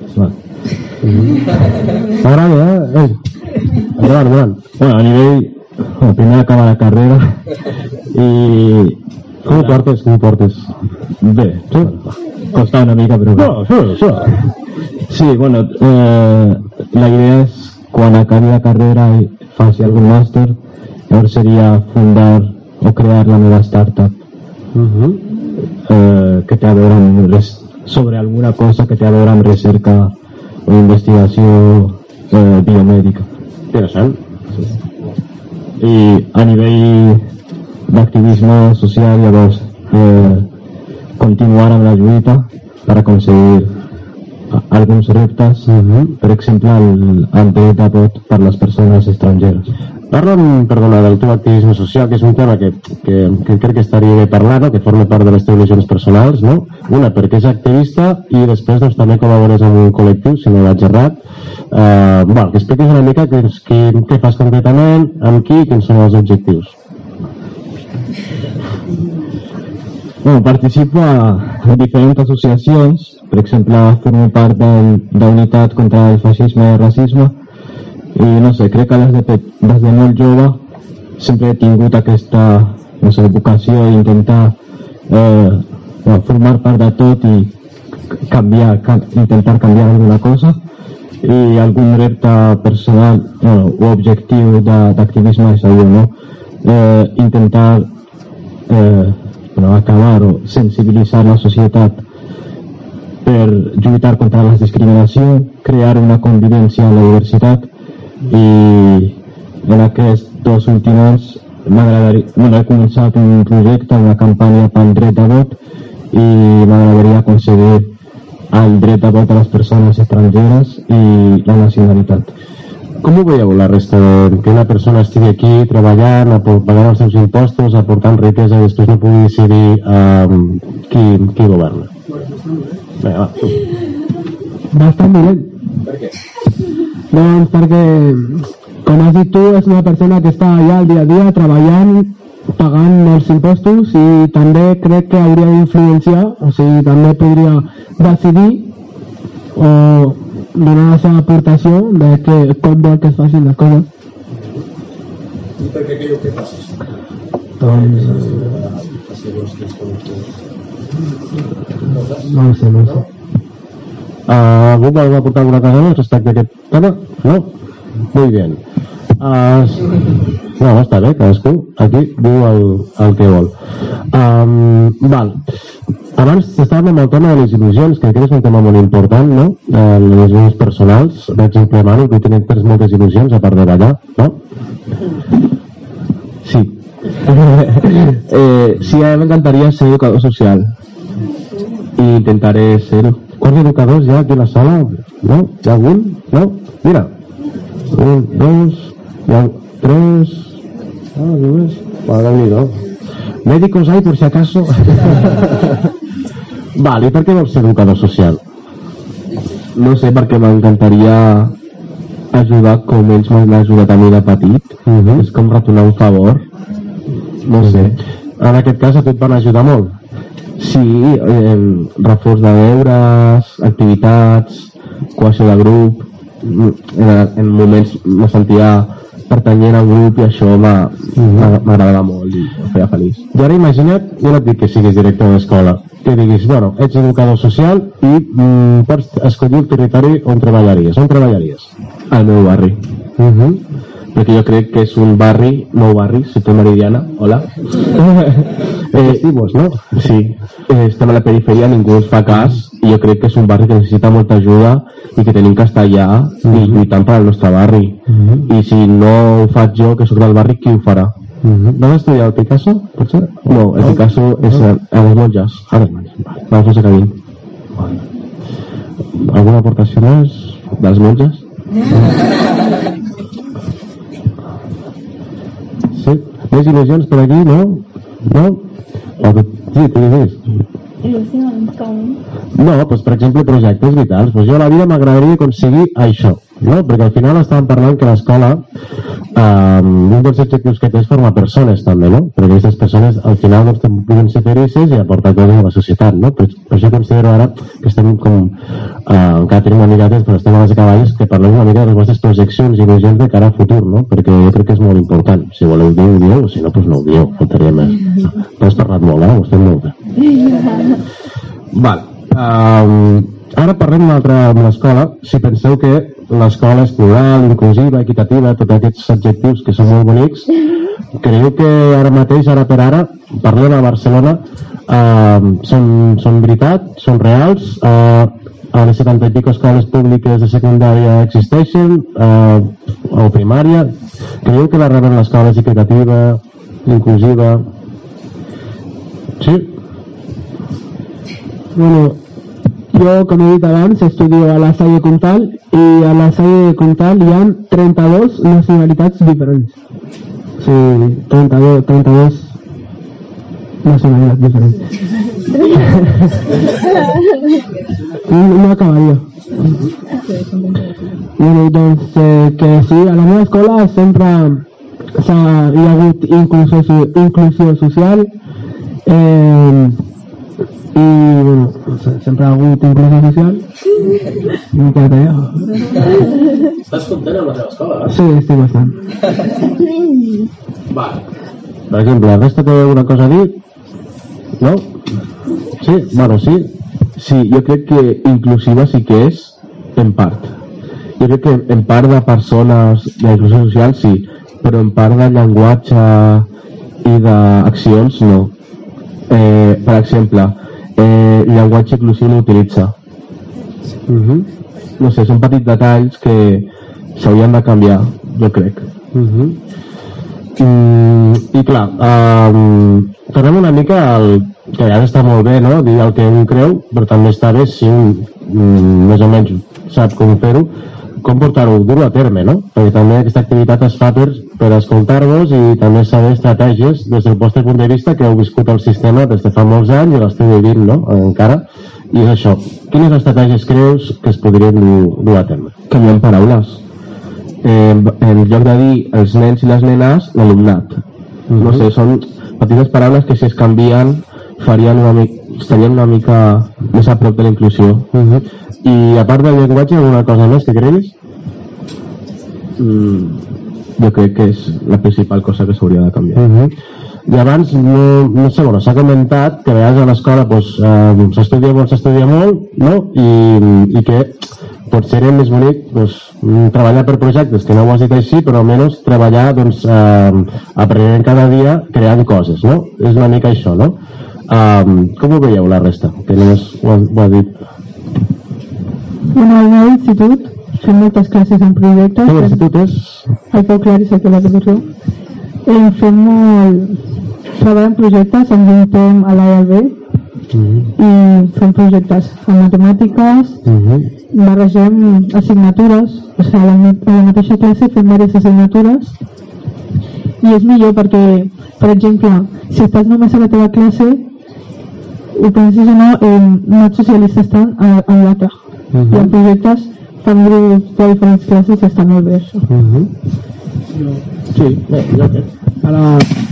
S5: M'agrada, eh? Endavant, endavant.
S7: Bueno, a nivell... Bueno, primer acabar la carrera i...
S5: Com ho portes? Com ho portes?
S7: Bé, sí. Costa una mica, però bé.
S5: No, sí, sí.
S7: Sí, bueno, eh, la idea és quan acabi la carrera i faci algun màster, llavors seria fundar o crear la meva startup
S5: uh-huh.
S7: eh, que té a veure amb res, sobre alguna cosa que té a veure amb recerca o investigació eh, biomèdica.
S5: Interessant.
S7: Sí. I a nivell d'activisme social, llavors eh, continuar amb la lluita per aconseguir alguns reptes, uh-huh. per exemple el, el dret de vot per les persones estrangeres.
S5: Parla'm, perdona, del teu activisme social, que és un tema que, que, que crec que estaria bé parlar, no? Que forma part de les teves visions personals, no? Una, perquè és activista, i després doncs, també col·labores amb un col·lectiu, si no vaig errat. Uh, bueno, que expliquis una mica què, què, què fas concretament, amb qui i quins són els objectius.
S7: Bueno, participo a diferents associacions, per exemple, formo part d'Unitat contra el Feixisme i el Racisme, i no sé, crec que des de, des de molt jove sempre he tingut aquesta, no sé, vocació d'intentar eh, bueno, formar part de tot i canviar, can, intentar canviar alguna cosa, i algun repte personal bueno, o objectiu d'activisme és allò, no? Eh, intentar eh, bueno, acabar o sensibilitzar la societat per lluitar contra la discriminació, crear una convivència en la diversitat, i en aquests dos últims anys m'agradaria, bueno, he començat un projecte, una campanya pel dret de vot, i m'agradaria aconseguir el dret de vot a les persones estrangeres i la nacionalitat.
S5: Com ho veieu la resta de que una persona estigui aquí treballant, pagant els seus impostos, aportant riquesa i després no pugui decidir um, qui, qui governa? Bé, va, tu.
S3: Bastant bé.
S5: Per què?
S3: Doncs perquè, com has dit tu, és una persona que està allà al dia a dia treballant, pagant els impostos, i també crec que hauria d'influenciar, o sigui, també podria decidir o donar la seva aportació de que, com vol que es facin les coses.
S9: I per què creieu que passes?
S3: Doncs... No ho sé, no ho sé.
S5: Uh, algú vol aportar alguna cosa més respecte a aquest tema? No? Molt bé. Uh, no, està bé, cadascú aquí diu el, el que vol. Um, val. Abans estàvem amb el tema de les il·lusions, que crec que és un tema molt important, no? Uh, les il·lusions personals. Per exemple, Manu, tu tens moltes il·lusions a part de ballar, no?
S7: Sí. eh, sí, a mi m'encantaria ser educador social i intentaré ser-ho.
S5: Quants educadors hi ha aquí a la sala? No? Hi ha algun? No? Mira. Un, dos, No, tres... Ah, només... Va, déu-n'hi-do. Médicos hay, por si acaso. Vale, i per què vols ser educador social?
S7: No sé, perquè m'encantaria ajudar com ells m'han ajudat a mi de petit. Uh-huh. És com retornar un favor. No sé. En aquest cas a tu et van ajudar molt. Sí, eh, reforç de deures, activitats, cohesió de grup. En, en moments me sentia pertanyent al grup i això m'agradava molt i em feia feliç.
S5: I ara imagina't, jo no et dic que siguis director d'escola, que diguis, bueno, ets educador social i mm, pots escollir el territori on treballaries. On treballaries?
S7: Al meu barri.
S5: Uh-huh.
S7: Perquè jo crec que és un barri, nou barri, ciutat meridiana, hola.
S5: eh, Estivos, no?
S7: Sí, eh, estem a la periferia, ningú ens fa cas i jo crec que és un barri que necessita molta ajuda i que tenim que estar allà uh-huh. i lluitant per al nostre barri. Uh-huh. I si no ho faig jo, que soc del barri, qui ho farà?
S5: Uh-huh. Vas estudiar el Picasso, potser?
S7: No, el Picasso oh. és a, a les monges.
S5: A les monges.
S7: Vamos a seguir.
S5: Alguna aportació més?
S7: De les monges?
S5: Sí, més il·lusions per aquí, no? No? O que, sí, tu dius.
S6: Il·lusions, com?
S5: No, doncs per exemple projectes vitals. Pues jo a la vida m'agradaria aconseguir això, no? Perquè al final estàvem parlant que l'escola eh, un dels objectius que té és formar persones també, no? Perquè aquestes persones al final doncs, poden ser felices i aportar coses a la societat, no? Per, per això considero ara que estem com eh, encara tenim una mica de temps, però estem a les acaballes que parlem una mica de les vostres projeccions i il·lusions de cara al futur, no? Perquè jo crec que és molt important. Si voleu dir, ho dieu, si no, doncs no ho dieu, faltaria més. No has parlat molt, eh? Ho estem molt bé. Val. Um, ara parlem una altra amb l'escola. Si penseu que l'escola és plural, inclusiva, equitativa, tots aquests adjectius que són molt bonics, creieu que ara mateix, ara per ara, parlant a Barcelona, uh, són, són veritat, són reals? Uh, a les setanta i pico escoles públiques de secundària existeixen, uh, o primària? Creieu que la reben l'escola és equitativa, inclusiva? Sí?
S8: Bueno, jo, com he dit abans, estudio a la Salle Comtal i a la Salle Comtal hi ha trenta-dos nacionalitats diferents. Sí, trenta-dos, trenta-dos nacionalitats diferents. No acabaria. Bueno, doncs, eh, que sí, a la meva escola sempre s'ha, hi ha hagut inclusió, inclusió social, eh, i bueno, sempre ha hagut inclusió social i m'he quedat allà.
S9: Estàs content amb la teva escola, eh?
S8: Sí, estic bastant.
S9: Vale.
S5: Per exemple, la resta té alguna cosa a dir? No? Sí? Bueno, sí.
S7: Sí, jo crec que inclusiva sí que és en part. Jo crec que en part de persones d'inclusió social sí, però en part de llenguatge i d'accions no. Eh, per exemple, eh, el llenguatge inclusiu no utilitza.
S5: Uh-huh.
S7: No sé, són petits detalls que s'haurien de canviar, jo crec.
S5: Uh-huh.
S7: Mm, I clar, um, tornem una mica al que ja està molt bé, no?, dir el que un creu, però també està bé si un mm, més o menys sap com fer-ho, com portar-ho, dur-ho a terme, no? Perquè també aquesta activitat es fa per, per escoltar-vos i també saber estratègies des del vostre punt de vista que heu viscut el sistema des de fa molts anys i l'esteu vivint, no?, encara. I és això. Quines estratègies creus que es podrien dur, dur a terme?
S5: Canviant paraules.
S7: Eh, en lloc de dir els nens i les nenes, l'alumnat.
S5: Uh-huh.
S7: No sé, són petites paraules que si es canvien farien una mica, estarien una mica més a prop de la inclusió.
S5: Uh-huh.
S7: I a part del llenguatge, alguna cosa més que creguis? Mm, jo crec que és la principal cosa que s'hauria de canviar.
S5: Uh-huh.
S7: I abans, no, no sé, bueno, s'ha comentat que a vegades a l'escola pues, eh, s'estudia molt, s'estudia molt, no? I, i que potser era més bonic pues, treballar per projectes, que no ho has dit així, però almenys treballar doncs, eh, aprenent cada dia creant coses, no? És una mica això, no? Um, com ho veieu la resta? Que només ho ha, ho ha dit.
S8: Bueno, al meu institut fem moltes classes en projectes.
S5: Quin institut és?
S8: El Pau Claris, aquí a la Devoció. Eh, fem molt... Treballem projectes, ens juntem a l'A I B i fem projectes en matemàtiques, barregem assignatures, o sigui, a la mateixa classe fem diverses assignatures i és millor perquè, per exemple, si estàs només a la teva classe, ho pensis o no, eh, no et socialistes tant en l'altra. I en projectes fan grups de diferents classes i està molt bé això.
S5: Sí, bé, jo crec.
S3: A la,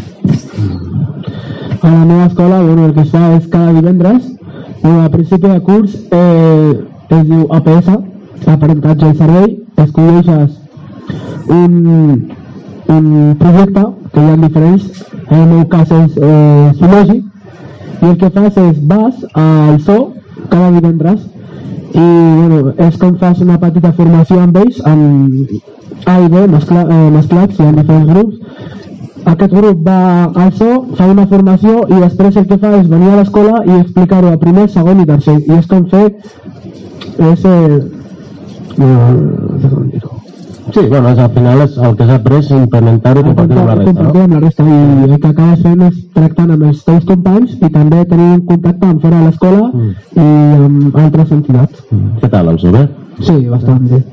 S3: a la meva escola, bueno, el que es fa és cada divendres, bueno, a principi de curs eh, es diu A P S, aprenentatge i servei, escolleixes un, un projecte que hi ha diferents, en el meu cas és eh, zoològic, i el que fas és vas al zoo cada divendres i bueno, és com fas una petita formació amb ells, amb A i B mescla, eh, mesclats, hi ha diferents grups. Aquest grup va al zoo, fa una formació i després el que fa és venir a l'escola i explicar-ho a primer, segon i tercer, i és com fer és eh,
S5: sí, bueno, al final és el que s'ha après implementar-ho i compartir amb la resta, no?
S3: Amb la resta, i el que acabes fent és tractant amb els teus companys i també tenir un contacte amb fora de l'escola mm. i amb altres entitats.
S5: Mm. Què tal, el zoo, bé?
S3: Sí, bastant bé.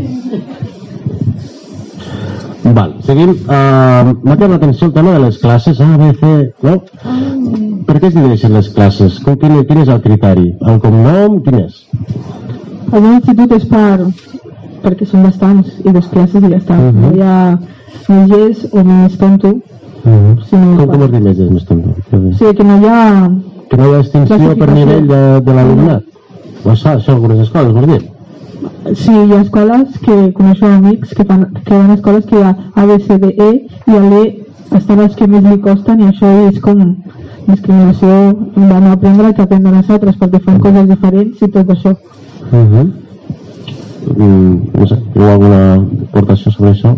S5: Mm. Val, seguim. Uh, M'ha cridat l'atenció el tema de les classes A, B, C, no? Per què es divideixen les classes? Com, quin, quin és el criteri? El cognom, quin és?
S8: El meu institut és per... perquè són bastants i dos classes i ja està. Uh-huh. No hi ha més o més tonto.
S5: Uh-huh. Sinó com, com es diu més és més tonto?
S8: O sigui, que no hi ha...
S5: Que no hi ha extinció per nivell de, de l'alumnat? O es fa això algunes escoles, vols dir?
S8: Sí, hi ha escoles que coneixo amics que, fan, que hi ha escoles que hi ha A, B, C, D, E i a l'E estan els que més li costen i això és com discriminació de no aprendre que aprenen els altres perquè fan coses diferents i tot això.
S5: Uh-huh. Mm, no sé, ¿teniu alguna aportació sobre això?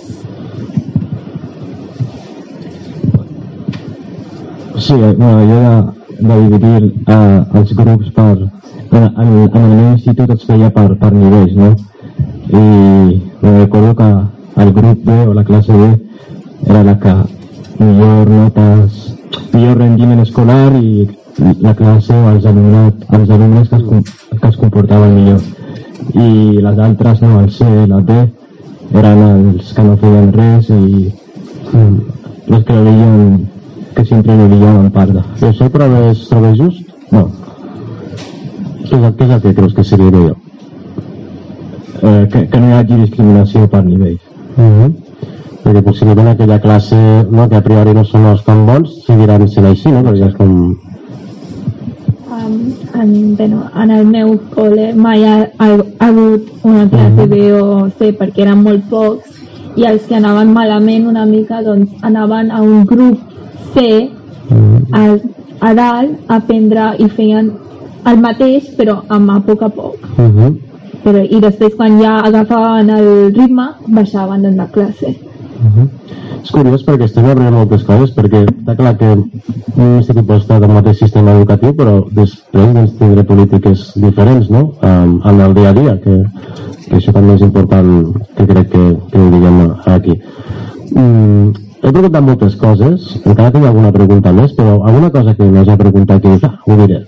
S7: Sí, bueno, jo de, de dividir uh, els grups per... En, en, en el meu institut es feia per, per nivells, no? I me recordo que el grup B o la classe B era la que millor notes, millor rendiment escolar i la classe o els alumnes, els alumnes que, es, que es comportaven millor. I les altres, no, el C i la D eren els que no feien res i mm, els que veien que sempre brillaven parda.
S5: I això trobes, trobes just? No. Què és, el, què és el que creus que seria millor?
S7: Eh, que, que no hi hagi discriminació per nivells.
S5: Uh-huh. Perquè possiblement aquella classe, no, que a priori no són els tan bons, seguiran sent així, no? Perquè és com...
S6: Um, en, bueno, en el meu col·le mai ha, ha, ha hagut una classe B o C perquè eren molt pocs i els que anaven malament una mica doncs anaven a un grup C a, a dalt a aprendre i feien el mateix però amb a poc a poc. Uh-huh. Però, i després quan ja agafaven el ritme baixaven en la classe.
S5: Uh-huh. És curiós perquè estem aprenent moltes coses perquè està clar que un institut pot estar del mateix sistema educatiu però després doncs, tindré polítiques diferents, no? Um, en el dia a dia que, que això també és important que crec que, que ho diguem aquí. um, he preguntat moltes coses, encara tinc alguna pregunta més però alguna cosa que no us he preguntat que dius, ah, ho diré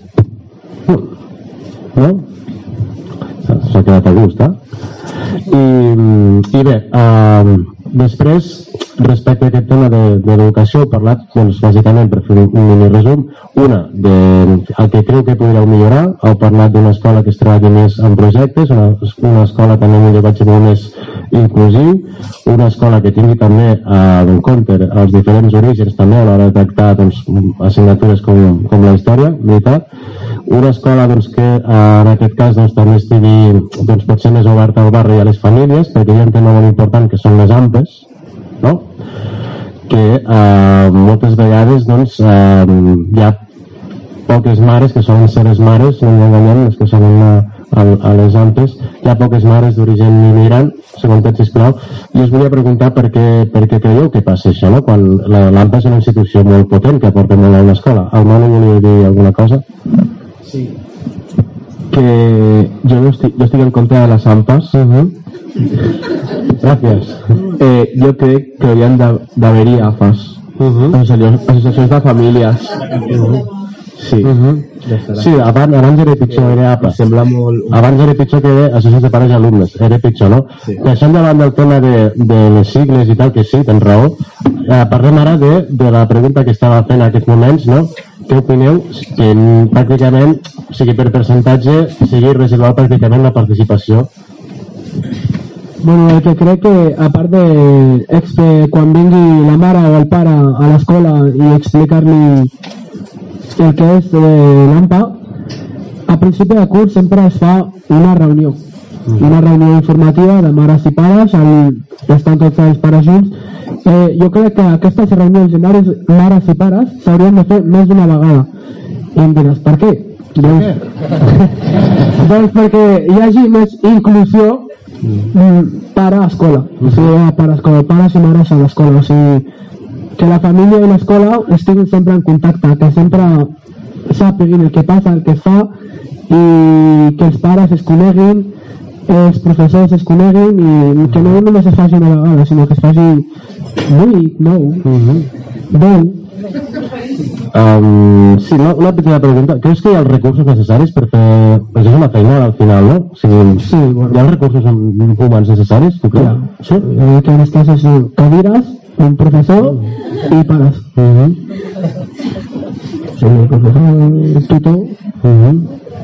S5: no? S'ha quedat a gust, eh? I, i bé, um, després, respecte a aquest tema de, de l'educació, he parlat, doncs, bàsicament, per fer un mini resum, una, de el que creu que podríeu millorar, heu parlat d'una escola que es treballi més en projectes, una, una escola també amb un llenguatge molt més inclusiu, una escola que tingui també eh, en compte els diferents orígens també a l'hora de tractar doncs, assignatures com, com la història, militar, una escola doncs, que eh, en aquest cas doncs, també estigui doncs, potser més oberta al barri i a les famílies, perquè hi ha un tema molt important que són les ampes, no? Que eh, moltes vegades doncs, eh, hi ha poques mares que solen ser les mares, no enganyem, les que són a, a, a les ampes, hi ha poques mares d'origen immigrant, segons tot, sisplau, i us volia preguntar per què, per què creieu que passa això, no? Quan l'AMPA és una institució molt potent que aporta molt a una escola. El Manu volia dir alguna cosa?
S3: Sí.
S7: Que jo, no estic, jo estic en contra de les AMPAs. Uh-huh.
S5: Gràcies.
S7: Eh, jo crec que haurien d'haver-hi A F As. Uh-huh. Associacions de famílies. Uh-huh.
S5: Sí. Uh-huh. Sí, abans, abans era pitjor, era A P A. Sembla molt... Abans era pitjor que associacions de pares i alumnes, era pitjor, no? Sí. Deixant davant del tema de, de les sigles i tal, que sí, tens raó, eh, parlem ara de, de la pregunta que estava fent en aquests moments, no? Què opineu que pràcticament, o sigui, per percentatge, sigui reservat pràcticament la participació?
S10: Bueno, el que crec que, a part de expe, quan vingui la mare o el pare a l'escola i explicar-li el que és eh, l'A M P A, a principi de curs sempre es fa una reunió, una reunió informativa de mares i pares, el, estan tots els pares junts. Eh, jo crec que aquestes reunions de mares, mares i pares s'haurien de fer més d'una vegada. I em diràs, per què? Doncs, doncs perquè hi hagi més inclusió pare-escola, o sigui, pare-escola, pares i mares a l'escola, o sigui, que la família i l'escola estiguin sempre en contacte, que sempre sàpiguin el que passa, el que fa, i que els pares es coneguin, els professors es coneguin, i que no només es faci una vegada, sinó que es faci vuit, nou, deu.
S5: Um, sí, no, una petita pregunta. Creus que hi ha els recursos necessaris per fer... Pues és una feina al final, no? O sigui, sí, bueno. Hi ha els recursos humans necessaris, tu creus?
S10: Ja. Sí. Eh, que en aquest cas és cadires, un professor i pares. Uh-huh. Sí, el professor, tutor.
S5: Uh-huh.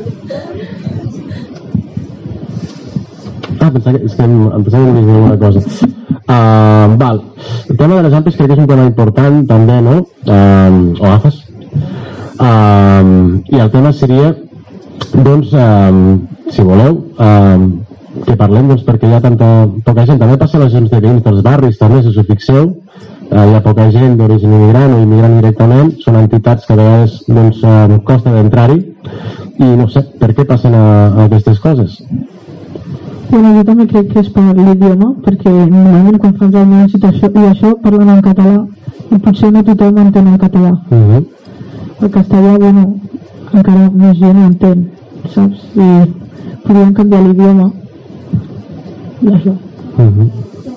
S5: Ah, pensava que, és que em, em pensava que em dius alguna cosa. Uh, val. El tema de les ampis crec que és un tema important també, no? Uh, o agafes? Uh, I el tema seria, doncs, uh, si voleu, uh, que parlem, doncs, perquè hi ha tanta poca gent. També passa a les gens de veïns dels barris, també, si us ho fixeu. Uh, hi ha poca gent d'origen immigrant o immigrant directament. Són entitats que a vegades, doncs, uh, costa d'entrar-hi. I no sé, per què passen a, a aquestes coses?
S8: Bueno, jo també crec que és per l'idioma, perquè normalment quan fas alguna situació i això parlen en català i potser no tothom entén el català. Uh-huh. El castellà, bueno, encara més gent ho entén, saps? I podríem canviar l'idioma i això.
S5: Uh-huh.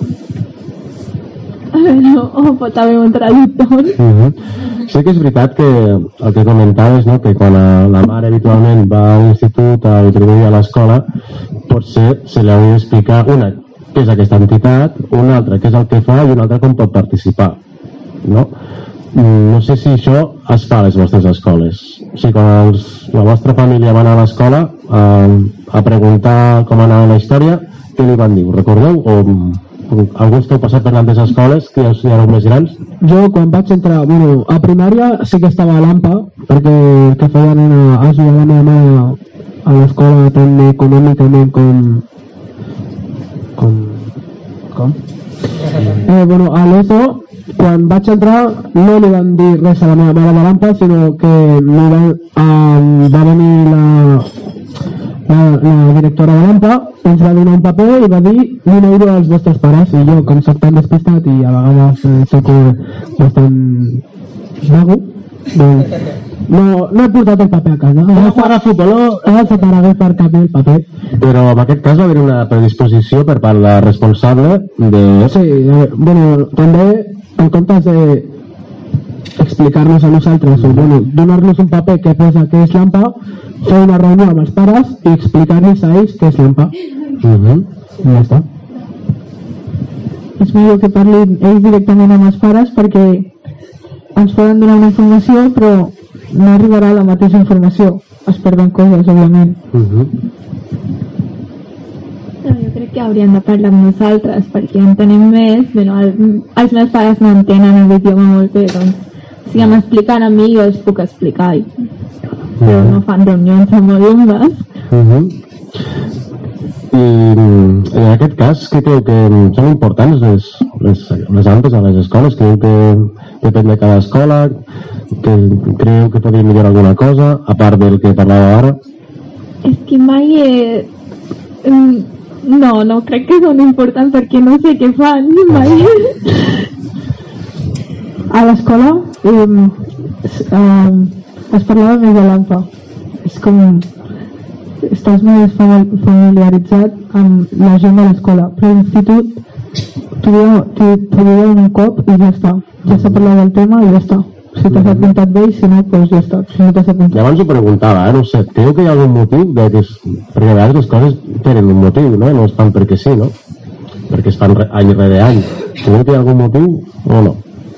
S6: A veure, o pot haver un traductor.
S5: Uh-huh. Sí que és veritat que el que comentaves, no? Que quan la mare habitualment va a l'institut o introduir a l'escola, potser se li hauria d'explicar una, què és aquesta entitat, una altra, què és el que fa i una altra com pot participar, no? No sé si això es fa a les vostres escoles. O sigui, quan els, la vostra família va anar a l'escola eh, a preguntar com anava la història, què li van dir? Ho recordeu? O alguns que heu passat per tantes escoles que ja éreu més grans?
S10: Jo quan vaig entrar, bueno, a primària sí que estava a l'A M P A, perquè el que feien era ajudar la meva mare a l'escola tant econòmicament com com com? Eh, bueno, a l'E S O quan vaig entrar no li van dir res a la meva mare de l'A M P A, sinó que va, um, va venir la La, la directora de l'A M P A ens va donar un paper i va dir un euro als vostres pares, i jo com soc tan despistat i a vegades eh, soc bastant vago, doncs no, no he portat el paper a casa, agafar a futbol he agafat ara agafar canvi el paper.
S5: Però en aquest cas va haver una predisposició per part la responsable de...
S10: Sí, eh, bueno, també en comptes de explicar-nos a nosaltres o bueno, donar-nos un paper que posa que és l'A M P A, fer una reunió amb els pares i explicar-los a ells què és l'A M P A. Uh-huh. I ja està.
S8: És millor que parlin ells directament amb els pares perquè ens poden donar una informació però no arribarà la mateixa informació, es perden coses, òbviament.
S5: Uh-huh.
S6: No, jo crec que hauríem de parlar amb nosaltres perquè entenem més, bueno, el, els meus pares no entenen l'idioma molt bé, doncs si em expliquen a mi jo els puc explicar, però no fan reunions amb alumnes.
S5: Uh-huh. I en aquest cas, què creu que són importants les, les, les ampes a les escoles? Creu que depèn de cada escola? Que creu que podria millorar alguna cosa, a part del que parlava ara?
S6: És que mai he... No, no crec que són importants perquè no sé què fan, mai.
S8: A l'escola eh, eh, es parlava més de l'A M P A. És com... estàs més familiaritzat amb la gent de l'escola, però a l'institut t'ho diuen un cop i ja està. Ja s'ha parlat del tema i ja està. si t'has apuntat bé i si no, doncs ja està, si no t'has apuntat.
S5: I abans ho preguntava, eh? No sé, creu que hi ha algun motiu? De que es... Perquè a vegades les coses tenen un motiu, no? No es fan perquè sí, no? Perquè es fan any rere any. Creu que hi ha algun motiu o no?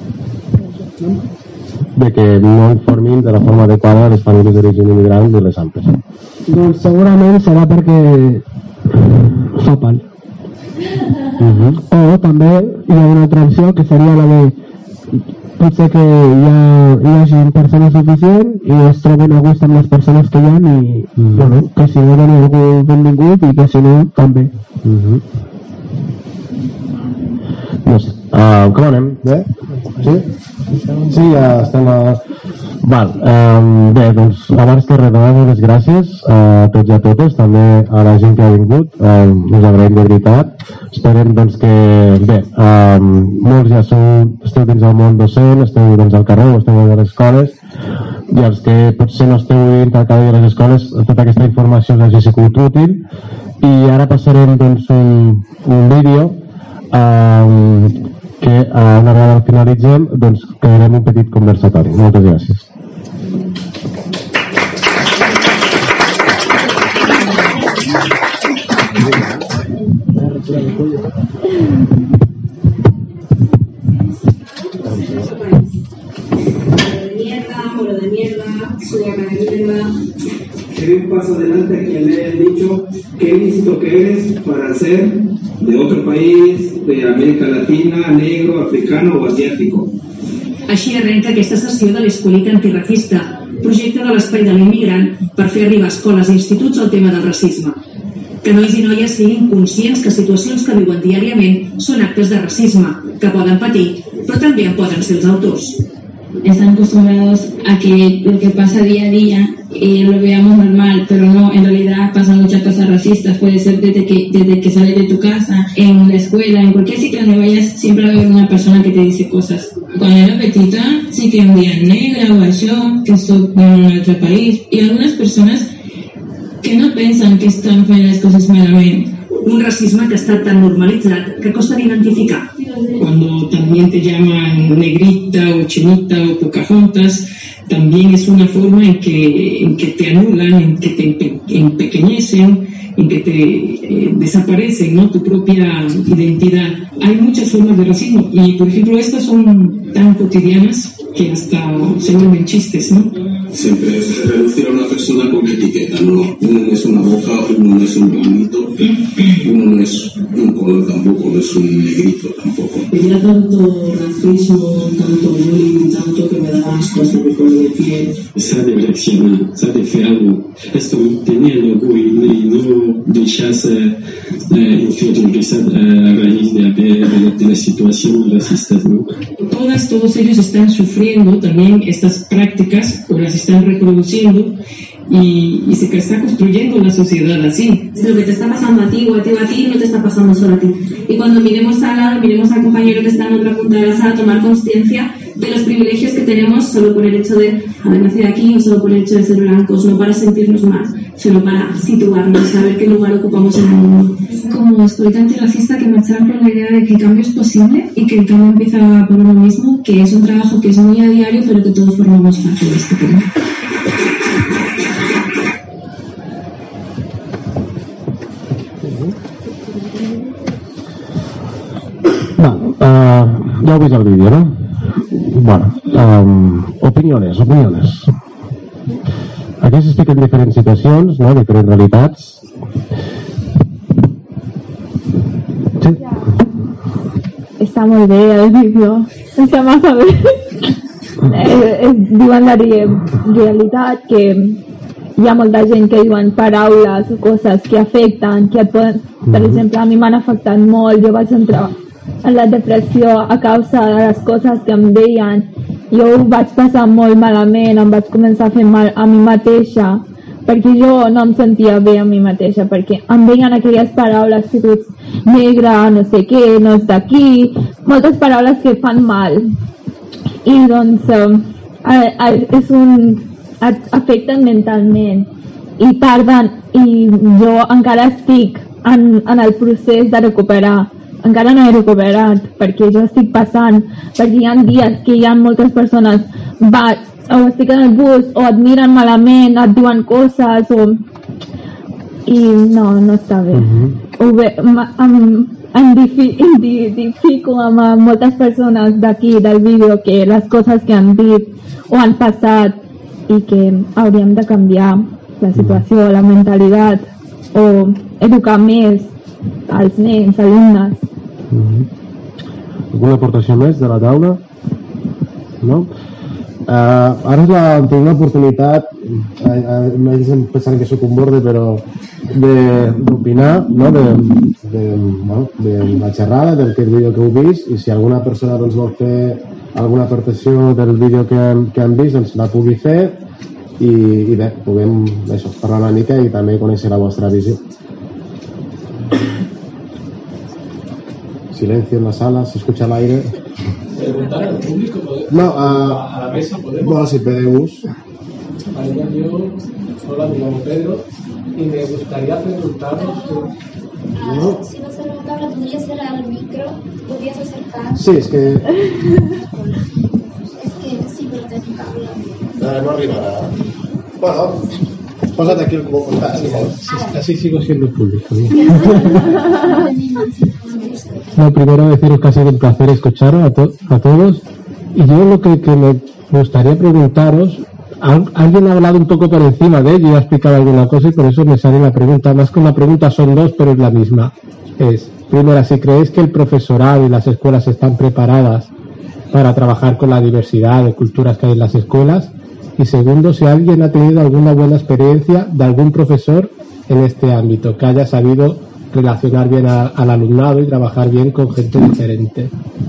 S5: De que no informin de la forma adequada les famílies d'origen immigrant i les altres.
S10: Doncs segurament serà perquè fa pal.
S5: Uh-huh.
S10: O també hi ha una altra opció que seria la de potser que hi, ha, hi hagi persones suficient i es troben a gust amb les persones que hi ha i uh-huh. bueno, que si no doni algú benvingut i que si no també.
S5: Uh-huh. No sé, uh, com anem? Bé? Sí? Sí, ja estem a... Val, um, bé, doncs abans que res donar les gràcies a tots i a totes, també a la gent que ha vingut, um, us agraïm de veritat. Esperem doncs que, bé, um, molts ja sou, esteu dins del món docent, esteu doncs al carrer, esteu a les escoles, i els que potser no esteu dins al carrer de les escoles, tota aquesta informació us hagi sigut útil, i ara passarem doncs un, un vídeo um, que uh, una vegada finalitzem doncs quedarem un petit conversatori. Moltes gràcies.
S11: Mierda, de mierda, suena de mierda. Que dé un paso adelante a quien le hayan dicho qué listo que eres para ser de otro país, de América Latina, negro, africano o asiático.
S12: Així arrenca aquesta sessió de l'Escolita Antirracista, projecte de l'Espai de l'Immigrant per fer arribar a escoles i instituts el tema del racisme. Que nois i noies siguin conscients que situacions que viuen diàriament són actes de racisme, que poden patir, però també en poden ser els autors.
S13: Están acostumbrados a que lo que pasa día a día eh, lo veamos normal, pero no, en realidad pasan muchas cosas racistas. Puede ser desde que, desde que sales de tu casa, en la escuela, en cualquier sitio donde vayas, siempre va a haber una persona que te dice cosas. Cuando era petita, sí que un día negra o yo, que soy de un otro país, y algunas personas que no piensan que están fent las cosas malamente.
S12: Un racisme que està tan normalitzat que costa d'identificar.
S14: Cuando también te llaman negrita o chinita o Pocahontas, también es una forma en que, en que te anulan, en que te empe empequeñecen, en que te eh, desaparecen, ¿no? Tu propia identidad. Hay muchas formas de racismo y, por ejemplo, estas son tan cotidianas que hasta se vuelven chistes, ¿no?
S11: Siempre es reducir a una persona con etiqueta, ¿no? Uno no es una boca, uno no es un blanquito, uno no es un color tampoco, no es un negrito tampoco.
S15: Tenía tanto racismo, tanto bullying, tanto que me daba asco hasta mi color de piel.
S16: Ça de reaccionar, ça de hacer algo. Esto tenía el orgullo y no dejarse eh, inferiorizar a raíz de, de, de las situaciones racistas, ¿no?
S14: Todas, todos ellos están sufriendo también estas prácticas o las están reproduciendo y, y se está construyendo una sociedad así.
S17: Lo que te está pasando a ti o a ti o a ti no te está pasando solo a ti. Y cuando miremos al lado, miremos al compañero que está en otra punta de la sala, tomar conciencia de los privilegios que tenemos solo por el hecho de haber nacido aquí o solo por el hecho de ser blancos, no para sentirnos más, sino para situarnos, saber qué lugar ocupamos en el mundo.
S18: Como escolita antirracista, que marchar con la idea de que el cambio es posible y que el cambio empieza por uno mismo, que es un trabajo que es muy a diario, pero que todos formamos parte de este tema.
S5: Va, uh, ja heu vist el vídeo, no? Bueno, um, opiniones, opiniones. Aquí s'expliquen diferents situacions, no? Diferents realitats. Sí.
S6: Està molt bé el vídeo, està massa bé. eh, diuen la realitat que hi ha molta gent que diuen paraules o coses que afecten, que et poden... Per exemple, a mi m'han afectat molt, jo vaig entrar en la depressió a causa de les coses que em deien. Jo ho vaig passar molt malament, em vaig començar a fer mal a mi mateixa, perquè jo no em sentia bé a mi mateixa, perquè em deien aquelles paraules que tu ets negra, no sé què, no és d'aquí, moltes paraules que fan mal. I doncs eh, és un... afecten mentalment i tarden, i jo encara estic en, en el procés de recuperar. Encara no he recuperat perquè jo estic passant, perquè hi ha dies que hi ha moltes persones va, o estic en el bus, o et miren malament, et diuen coses, o... i no, no està bé. Uh-huh. Ho ve, em, em identifico amb moltes persones d'aquí, del vídeo, que les coses que han dit o han passat i que hauríem de canviar la situació, la mentalitat, o educar més als nens, alumnes.
S5: Uh-huh. Alguna aportació més de la taula? No? Uh, ara és la, tinc una oportunitat, uh, uh, m'he pensant que soc un borde, però d'opinar, no? de, de, bueno, de la xerrada, del vídeo que heu vist, i si alguna persona doncs, vol fer alguna aportació del vídeo que han, que han vist, doncs la pugui fer, i, i bé, puguem això, parlar una mica i també conèixer la vostra visió. Silencio en la sala, se escucha el aire.
S9: ¿Preguntar al público?
S5: No, a,
S9: a la mesa podemos.
S5: Bueno, si pedimos.
S9: Vale, yo, hola, me llamo Pedro y me gustaría preguntaros.
S1: No. Si vas a preguntar, ¿podrías cerrar el micro? ¿Podrías acercar?
S5: Sí, es que.
S1: Es que sí, pero te cable.
S5: No, no arribará. Bueno, pásate aquí el cubo con tal.
S10: Así sigo siendo público. No, primero deciros que ha sido un placer escucharos a, to a todos. Y yo lo que, que me gustaría preguntaros, al alguien ha hablado un poco por encima de ello y ha explicado alguna cosa y por eso me sale la pregunta. Más que una pregunta son dos, pero es la misma. Es, primera, si creéis que el profesorado y las escuelas están preparadas para trabajar con la diversidad de culturas que hay en las escuelas. Y segundo, si alguien ha tenido alguna buena experiencia de algún profesor en este ámbito, que haya sabido relacionar bien a, al alumnado y trabajar bien con gente diferente.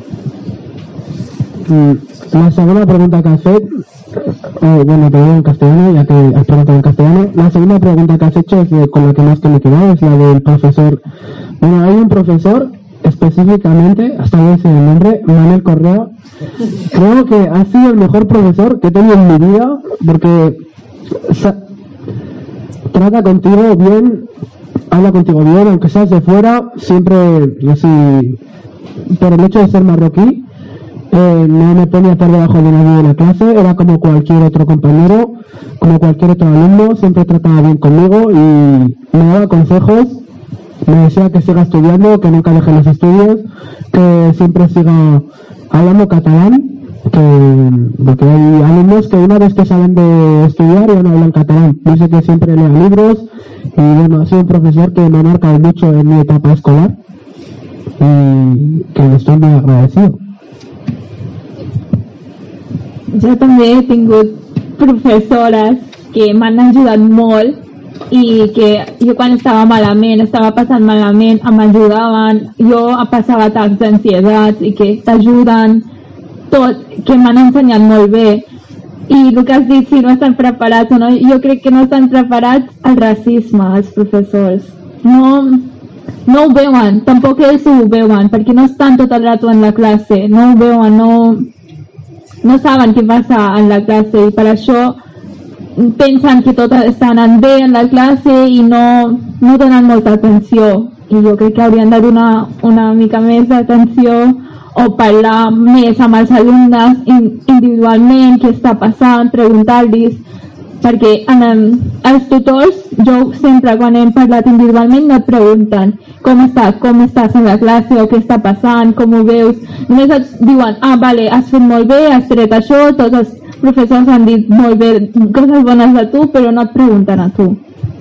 S10: La segunda pregunta que has hecho, eh, bueno, te digo en castellano, ya que has preguntado en castellano. La segunda pregunta que has hecho es de, con la que más que me he quedado, es la del profesor. Bueno, hay un profesor específicamente, hasta no sé el nombre, Manuel Correa. Creo que ha sido el mejor profesor que he tenido en mi vida, porque trata contigo bien, habla contigo bien, aunque seas de fuera, siempre, así, por el hecho de ser marroquí, eh, no me ponía por debajo de nadie en la clase, era como cualquier otro compañero, como cualquier otro alumno, siempre trataba bien conmigo y me daba consejos, me decía que siga estudiando, que nunca deje los estudios, que siempre siga hablando catalán, que, porque hay alumnos que una vez que salen de estudiar ya no hablan catalán. Dice que siempre lea libros y bueno, ha sido un profesor que me ha marcado mucho en mi etapa escolar y que le estoy muy agradecido.
S6: Jo també he tingut professores que m'han ajudat molt i que jo quan estava malament, estava passant malament, m'ajudaven, jo passava atacs d'ansietat i que t'ajuden tot, que m'han ensenyat molt bé. I el que has dit, si no estan preparats o no, jo crec que no estan preparats al racisme, els professors. No, no ho veuen, tampoc ells ho veuen, perquè no estan tot el rato en la classe, no ho veuen, no, no saben què passa en la classe i per això pensen que tot està anant bé en la classe i no, no donen molta atenció. I jo crec que haurien de donar una mica més d'atenció o parlar més amb els alumnes individualment, què està passant, preguntar-los, perquè en els tutors, jo sempre quan hem parlat individualment no et pregunten com estàs, com estàs en la classe o què està passant, com ho veus, només et diuen, ah, vale, has fet molt bé, has tret això, tots els professors han dit molt bé coses bones de tu, però no et pregunten a tu.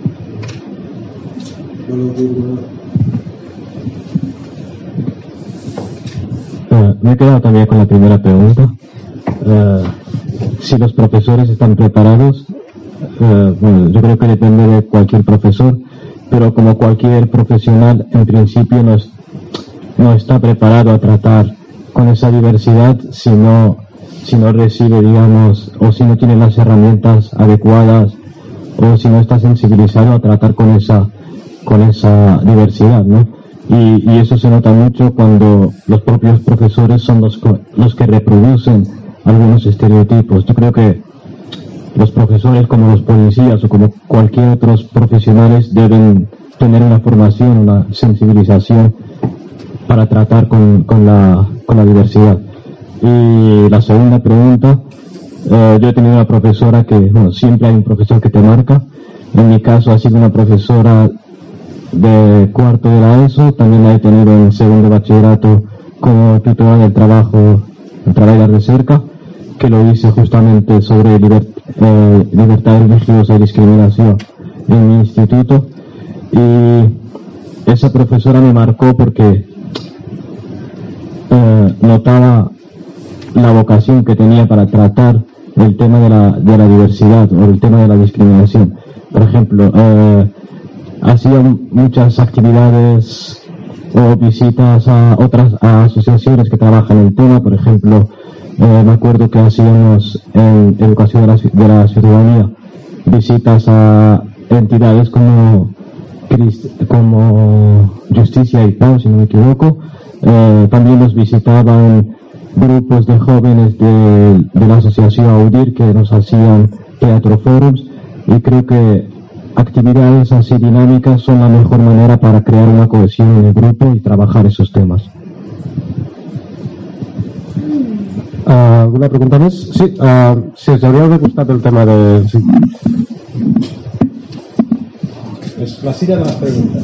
S7: Uh, me he quedado también con la primera pregunta. Uh, si los profesores están preparados, uh, bueno, yo creo que depende de cualquier profesor, pero como cualquier profesional, en principio no, es, no está preparado a tratar con esa diversidad si no, si no recibe, digamos, o si no tiene las herramientas adecuadas, o si no está sensibilizado a tratar con esa, con esa diversidad, ¿no? Y, y eso se nota mucho cuando los propios profesores son los, los que reproducen algunos estereotipos. Yo creo que los profesores, como los policías o como cualquier otros profesionales, deben tener una formación, una sensibilización para tratar con, con, la, con la diversidad. Y la segunda pregunta, Eh, yo he tenido una profesora que, bueno, siempre hay un profesor que te marca. En mi caso ha sido una profesora de cuarto de la ESO, también la he tenido en segundo de bachillerato como tutora del trabajo, el trabajar de cerca, que lo hice justamente sobre liber, eh, libertad religiosa y discriminación en mi instituto. Y esa profesora me marcó porque eh, notaba la vocación que tenía para tratar el tema de la, de la diversidad o el tema de la discriminación. Por ejemplo, eh, hacía muchas actividades o visitas a otras a asociaciones que trabajan en el tema. Por ejemplo, eh, me acuerdo que hacíamos en educación de la, de la ciudadanía visitas a entidades como como Justicia y Paz, si no me equivoco. Eh, también nos visitaban grupos de jóvenes de, de la asociación AUDIR que nos hacían teatro forums, y creo que actividades así dinámicas son la mejor manera para crear una cohesión en el grupo y trabajar esos temas.
S5: Uh, ¿Alguna pregunta más? Sí, uh, si us hauria gustat el tema de... Sí. Es la silla de las preguntas.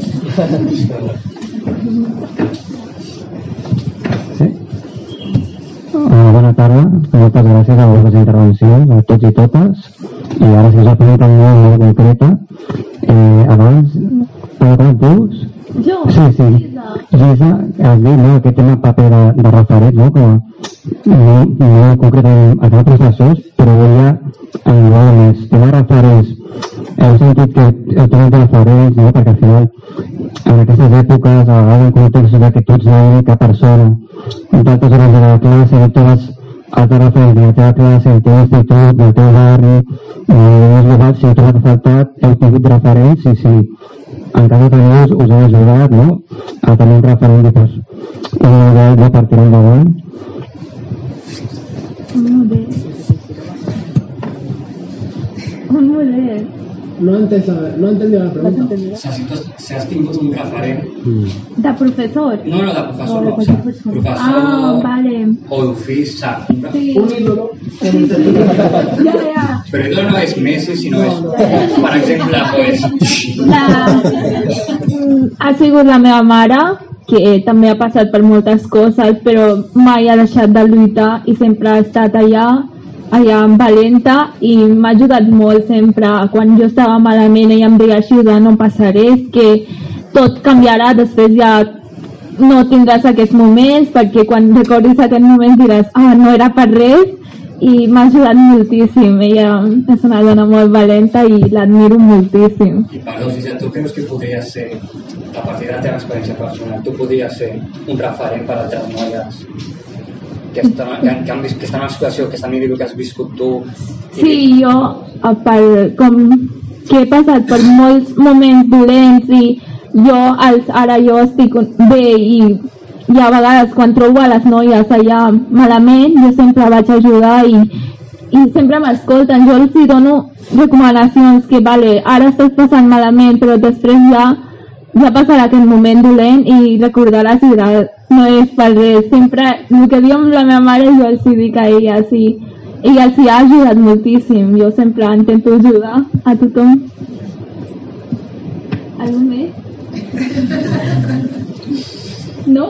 S3: Sí. Uh, bona tarda, moltes gràcies a les intervencions, a tots i totes. I ara, si us ha preguntat molt concreta, eh, abans, preguntant tu?
S6: Jo?
S3: Sí, sí. Gisa, has dit, no, aquest tema paper de, de referent, no, que no, no concretament a tots professors, però volia englobar més. Tema referents, heu sentit que heu tingut referents, no, perquè al final, en aquestes èpoques, a vegades en contextos de que tu ets l'única persona, en tantes hores de la classe, no totes has de referents de la teva classe, del teu institut, del teu barri, no és global, si heu trobat a faltat, heu tingut referents, i si en cas de tenir us heu ajudat, no?, a tenir un referent de pues, de partir endavant.
S6: Molt bé. Molt bé.
S10: No he entès la, no he entès la pregunta.
S19: O sea, si, tu, si has tingut un referent...
S6: De professor?
S19: No, no, de professor, no. O sea, professor
S6: ah, vale.
S19: o d'ofici, saps?
S6: Sí.
S10: Un ídolo.
S6: Sí, sí. Ja, ja.
S19: Però ídolo no és Messi, sinó és, per exemple, pues...
S6: La... Ha sigut la meva mare, que també ha passat per moltes coses, però mai ha deixat de lluitar i sempre ha estat allà, allà valenta, i m'ha ajudat molt sempre. Quan jo estava malament ella em deia, ajuda, no passa res, que tot canviarà, després ja no tindràs aquests moments, perquè quan recordis aquests moments diràs, ah, no era per res, i m'ha ajudat moltíssim. Ella és una dona molt valenta i l'admiro moltíssim.
S19: I perdó, Gisela, tu creus que podria ser, a partir de la teva experiència personal, tu podries ser un referent per a altres noies que estan, que, que, han, que estan en una situació, que estan vivint el que has viscut tu?
S6: Sí, jo, per, com que he passat per molts moments dolents i jo, als, ara jo estic bé, i, i a vegades quan trobo a les noies allà malament, jo sempre vaig ajudar i, i sempre m'escolten. Jo els dono recomanacions que, vale, ara estàs passant malament, però després ja, ja passarà aquest moment dolent i recordaràs i diràs, no és per res. Sempre, el que diu amb la meva mare, jo els dic a ella, sí. I els ha ajudat moltíssim. Jo sempre intento ajudar a tothom. ¿Algo més? ¿No?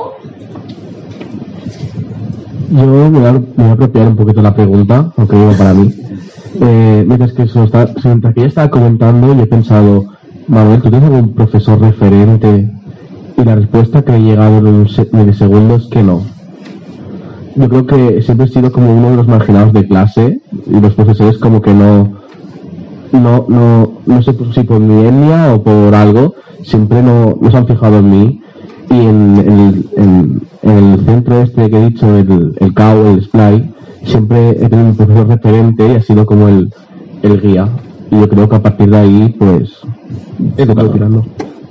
S5: Yo me voy, a, me voy a apropiar un poquito la pregunta, aunque digo para mí. Eh, mientras que eso está, mientras que ella estaba comentando, yo he pensado, Manuel, ¿tú tienes algún profesor referente? Y la respuesta que he llegado en un milisegundo es que no. Yo creo que siempre he sido como uno de los marginados de clase, y los profesores como que no, no, no, no sé si por mi etnia o por algo, siempre no, no se han fijado en mí. Y en, en, en, en el centro este que he dicho, el, el C A U, el SPLAY, siempre he tenido un profesor referente y ha sido como el, el guía. Y yo creo que a partir de ahí, pues, he tocado tirando.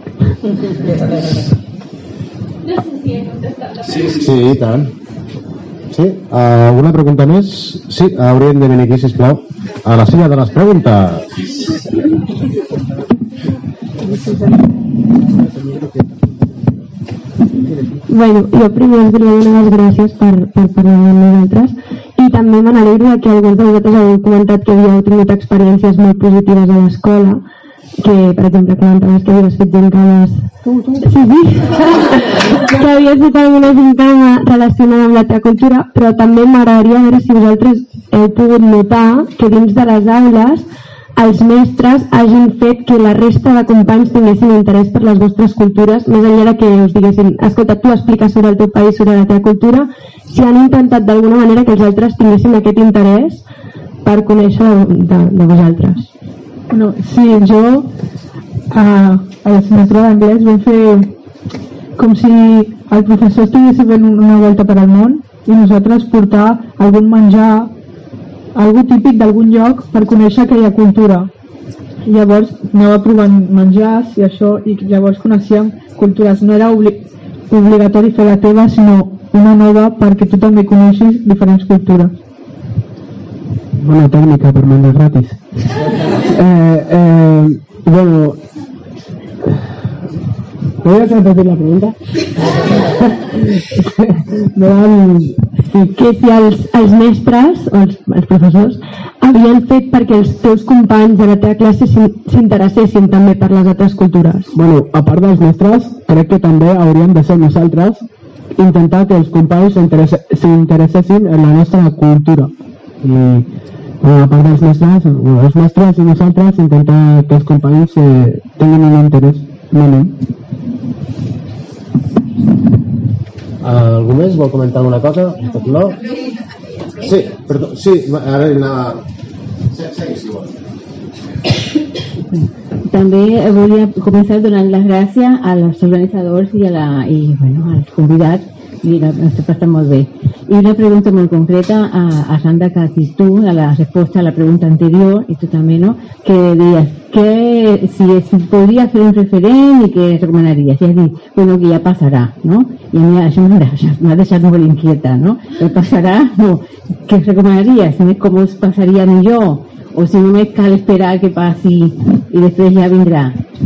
S19: Sí, sí,
S5: sí, i tant. Sí, uh, alguna pregunta més? Sí, haurien de venir aquí, sisplau, a la silla de les preguntes.
S20: Bueno, jo primer us volia donar les gràcies per, per parlar amb nosaltres, i
S4: també me n'alegro que alguns de vosaltres heu comentat que havíeu tingut experiències molt positives a l'escola, que per exemple comentaves que havies fet gincames sí, sí. que havies fet alguna gincama relacionada amb la teva cultura, però també m'agradaria veure si vosaltres heu pogut notar que dins de les aules els mestres hagin fet que la resta de companys tinguessin interès per les vostres cultures, més enllà de que us diguessin, escolta, tu expliques sobre el teu país, sobre la teva cultura, si han intentat d'alguna manera que els altres tinguessin aquest interès per conèixer de, de vosaltres.
S8: Bueno, sí, jo a, a l'assignatura d'anglès vam fer com si el professor estigués fent una volta per al món i nosaltres portar algun menjar, algú típic d'algun lloc per conèixer aquella cultura. I llavors anava provant menjars i això, i llavors coneixíem cultures. No era obli obligatori fer la teva, sinó una nova perquè tu també coneixis diferents cultures.
S10: Bona tècnica per menjar gratis. Eh, eh, bueno, ¿podrías repetir la pregunta?
S4: Me van... que si els, els mestres o els, els professors havien fet perquè els teus companys de la teva classe s'interessessin també per les altres cultures.
S10: Bueno, a part dels mestres, crec que també hauríem de ser nosaltres intentar que els companys s'interessessin en la nostra cultura. I bueno, a part dels mestres, bueno, els mestres i nosaltres intentar que els companys eh, tinguin un interès mínim.
S5: Algú més vol comentar alguna cosa? No? Sí, perdó, sí, ara anava... Segueix, si vol.
S20: També volia començar donant les gràcies als organitzadors i, a la, i bueno, als convidats, i s'ha passat molt bé. I una pregunta molt concreta a, a Sandra, que has tu, a la resposta a la pregunta anterior, i tu també, no? Que deies que si, si podria fer un referent i què recomanaries. I has dit, bueno, que ja passarà, no? I a mi això m'ha deixat, deixat molt inquieta, no? Que passarà, no. Què recomanaries? Com us passaria millor? O si només cal esperar que passi y después ya vendrá.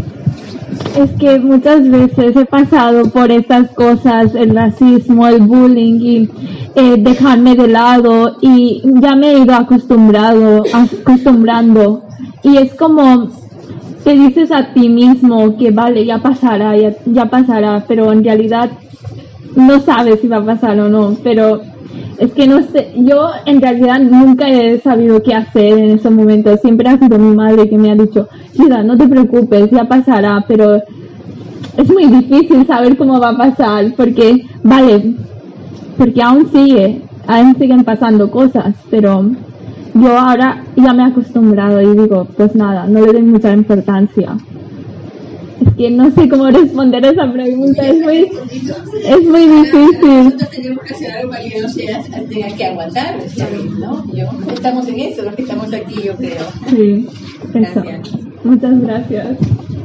S6: Es que muchas veces he pasado por estas cosas, el racismo, el bullying y eh, dejarme de lado, y ya me he ido acostumbrado, acostumbrando, y es como te dices a ti mismo que vale, ya pasará, ya, ya pasará, pero en realidad no sabes si va a pasar o no. Pero es que no sé, yo en realidad nunca he sabido qué hacer en esos momentos. Siempre ha sido mi madre que me ha dicho, Gida, no te preocupes, ya pasará, pero es muy difícil saber cómo va a pasar, porque, vale, porque aún sigue, aún siguen pasando cosas, pero yo ahora ya me he acostumbrado y digo, pues nada, no le doy mucha importancia. Es que no sé cómo responder esa pregunta, es muy, es muy difícil.
S21: Nosotros tenemos que hacer algo para que no se tenga que aguantar, ¿no? Yo, estamos en eso, los que estamos aquí, yo creo.
S6: Sí, eso. Muchas gracias.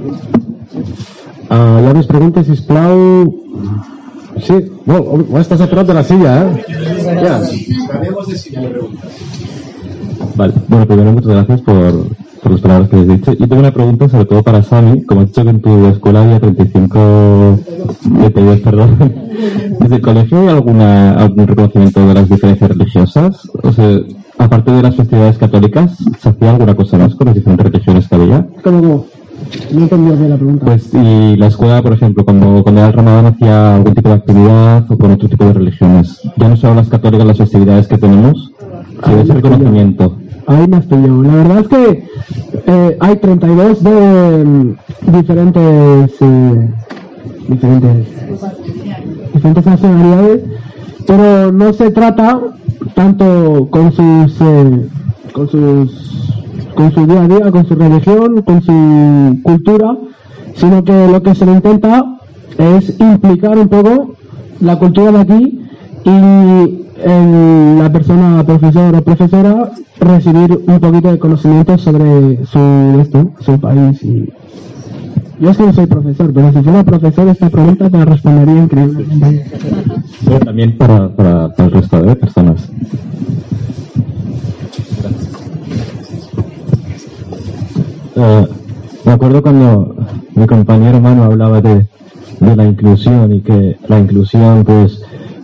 S5: Uh, hi ha més preguntes, sisplau? Sí, bueno, estàs a prop de la silla, ¿eh? Ya.
S9: Cambiamos de silla, me preguntas.
S7: Vale, bueno, primero muchas gracias por, por las palabras que has dicho. Yo tengo una pregunta sobre todo para Sami. Como has dicho que en tu escuela había treinta y cinco detenidos, perdón. ¿Desde el colegio hay alguna, algún reconocimiento de las diferencias religiosas? O sea, aparte de las festividades católicas, ¿se hacía alguna cosa más con las diferentes religiones que había?
S10: ¿Cómo? No entendí bien la pregunta.
S7: Pues, y la escuela, por ejemplo, cuando, cuando era el Ramadán hacía algún tipo de actividad o con otro tipo de religiones. Ya no solo las católicas, las festividades que tenemos, sino ese reconocimiento.
S10: Ahí me estoy yo. La verdad es que eh, hay treinta y dos de um, diferentes, eh, diferentes, diferentes nacionalidades, pero no se trata tanto con sus, eh, con sus, con su día a día, con su religión, con su cultura, sino que lo que se le intenta es implicar un poco la cultura de aquí y en la persona profesor o profesora recibir un poquito de conocimiento sobre su esto, su país. Y yo es que no soy profesor, pero si fuera profesor esta pregunta te la respondería increíblemente.
S7: Pero también para, para, para el resto de personas. Uh, me acuerdo cuando mi compañero Manu hablaba de, de la inclusión y que la inclusión pues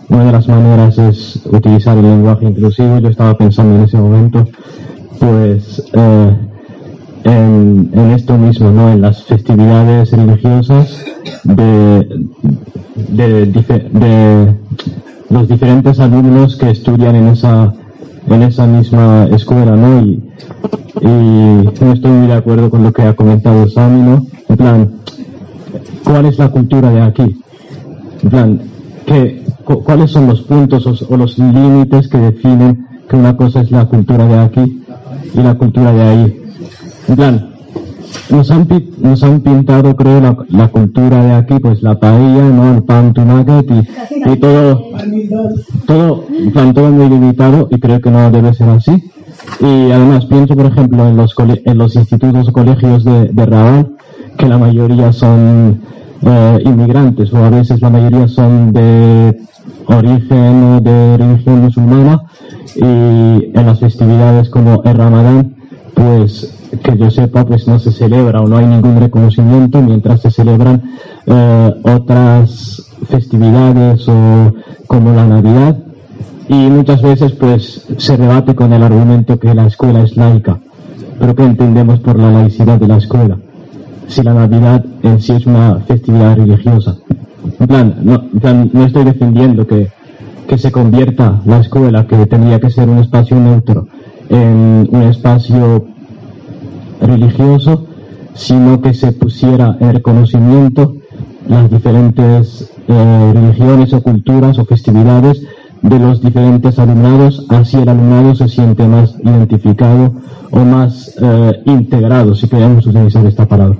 S7: una de las maneras es utilizar el lenguaje inclusivo. Yo estaba pensando en ese momento, pues, eh, en, en esto mismo, ¿no? En las festividades religiosas de, de, de, de los diferentes alumnos que estudian en esa, en esa misma escuela, ¿no? Y, y no estoy muy de acuerdo con lo que ha comentado Sami, ¿no? En plan, ¿cuál es la cultura de aquí? En plan, ¿qué, cu ¿cuáles son los puntos o, o los límites que definen que una cosa es la cultura de aquí y la cultura de ahí? En plan, nos han, nos han pintado, creo, la, la cultura de aquí, pues la paella, ¿no? El pan to nugget y, y todo, todo, en plan, todo muy limitado, y creo que no debe ser así. Y además pienso, por ejemplo, en los, en los institutos o colegios de, de Rabat, que la mayoría son eh, inmigrantes, o a veces la mayoría son de origen o de religión musulmana, y en las festividades como el Ramadán, pues que yo sepa, pues no se celebra o no hay ningún reconocimiento, mientras se celebran eh, otras festividades o como la Navidad, y muchas veces pues se rebate con el argumento que la escuela es laica. Pero ¿qué entendemos por la laicidad de la escuela? Si la Navidad en sí es una festividad religiosa. En plan, no, en plan, no estoy defendiendo que, que se convierta la escuela, que tendría que ser un espacio neutro, en un espacio religioso, sino que se pusiera en reconocimiento las diferentes eh, religiones o culturas o festividades de los diferentes alumnados, así el alumnado se siente más identificado o más eh, integrado, si queremos utilizar esta palabra.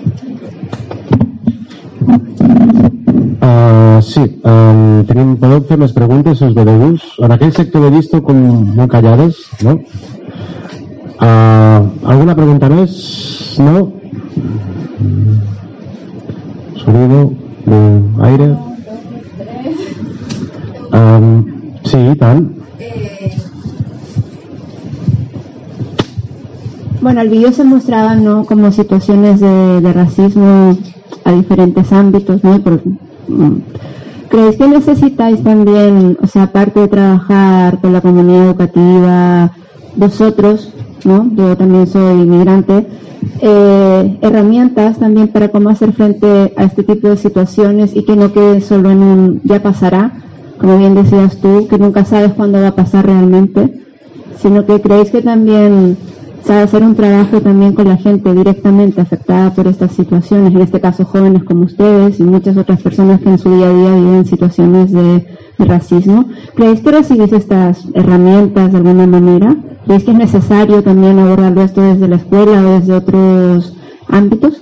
S5: Uh, sí, um, tenim, podeu fer més preguntes, si us ve de gust. En aquell sector he visto com molt callades, no? Uh, ¿Alguna pregunta més? No? Sonido, de aire. Um, sí, tant.
S2: Bueno, el vídeo se mostraba, ¿no?, como situaciones de, de racismo a diferentes ámbitos, ¿no? Por, ¿creéis que necesitáis también, o sea, aparte de trabajar con la comunidad educativa, vosotros, ¿no?, yo también soy inmigrante, eh, herramientas también para cómo hacer frente a este tipo de situaciones y que no quede solo en un ya pasará, como bien decías tú, que nunca sabes cuándo va a pasar realmente, sino que creéis que también se ha de hacer un trabajo también con la gente directamente afectada por estas situaciones, en este caso jóvenes como ustedes y muchas otras personas que en su día a día viven situaciones de, de racismo? ¿Creéis que recibís estas herramientas de alguna manera? ¿Creéis que es necesario también abordarlo esto desde la escuela o desde otros ámbitos?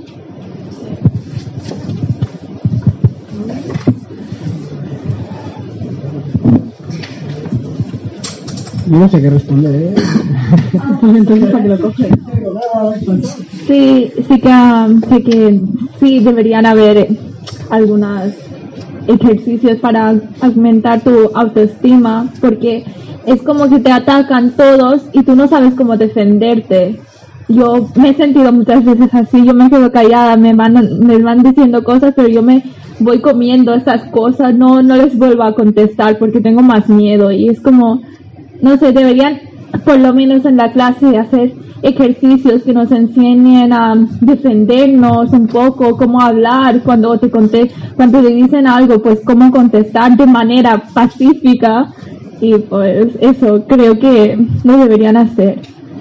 S3: Yo no sé qué responder, ¿eh?
S6: Entonces, ¿para qué lo coges? Sí, sí que, sé que sí deberían haber algunos ejercicios para aumentar tu autoestima, porque es como que te atacan todos y tú no sabes cómo defenderte. Yo me he sentido muchas veces así, yo me quedo callada, me van, me van diciendo cosas, pero yo me voy comiendo esas cosas, no, no les vuelvo a contestar porque tengo más miedo, y es como, no sé, deberían por lo menos en la clase hacer ejercicios que nos enseñen a defendernos un poco, cómo hablar cuando te conté, cuando te dicen algo, pues cómo contestar de manera pacífica, y pues eso creo que lo deberían hacer.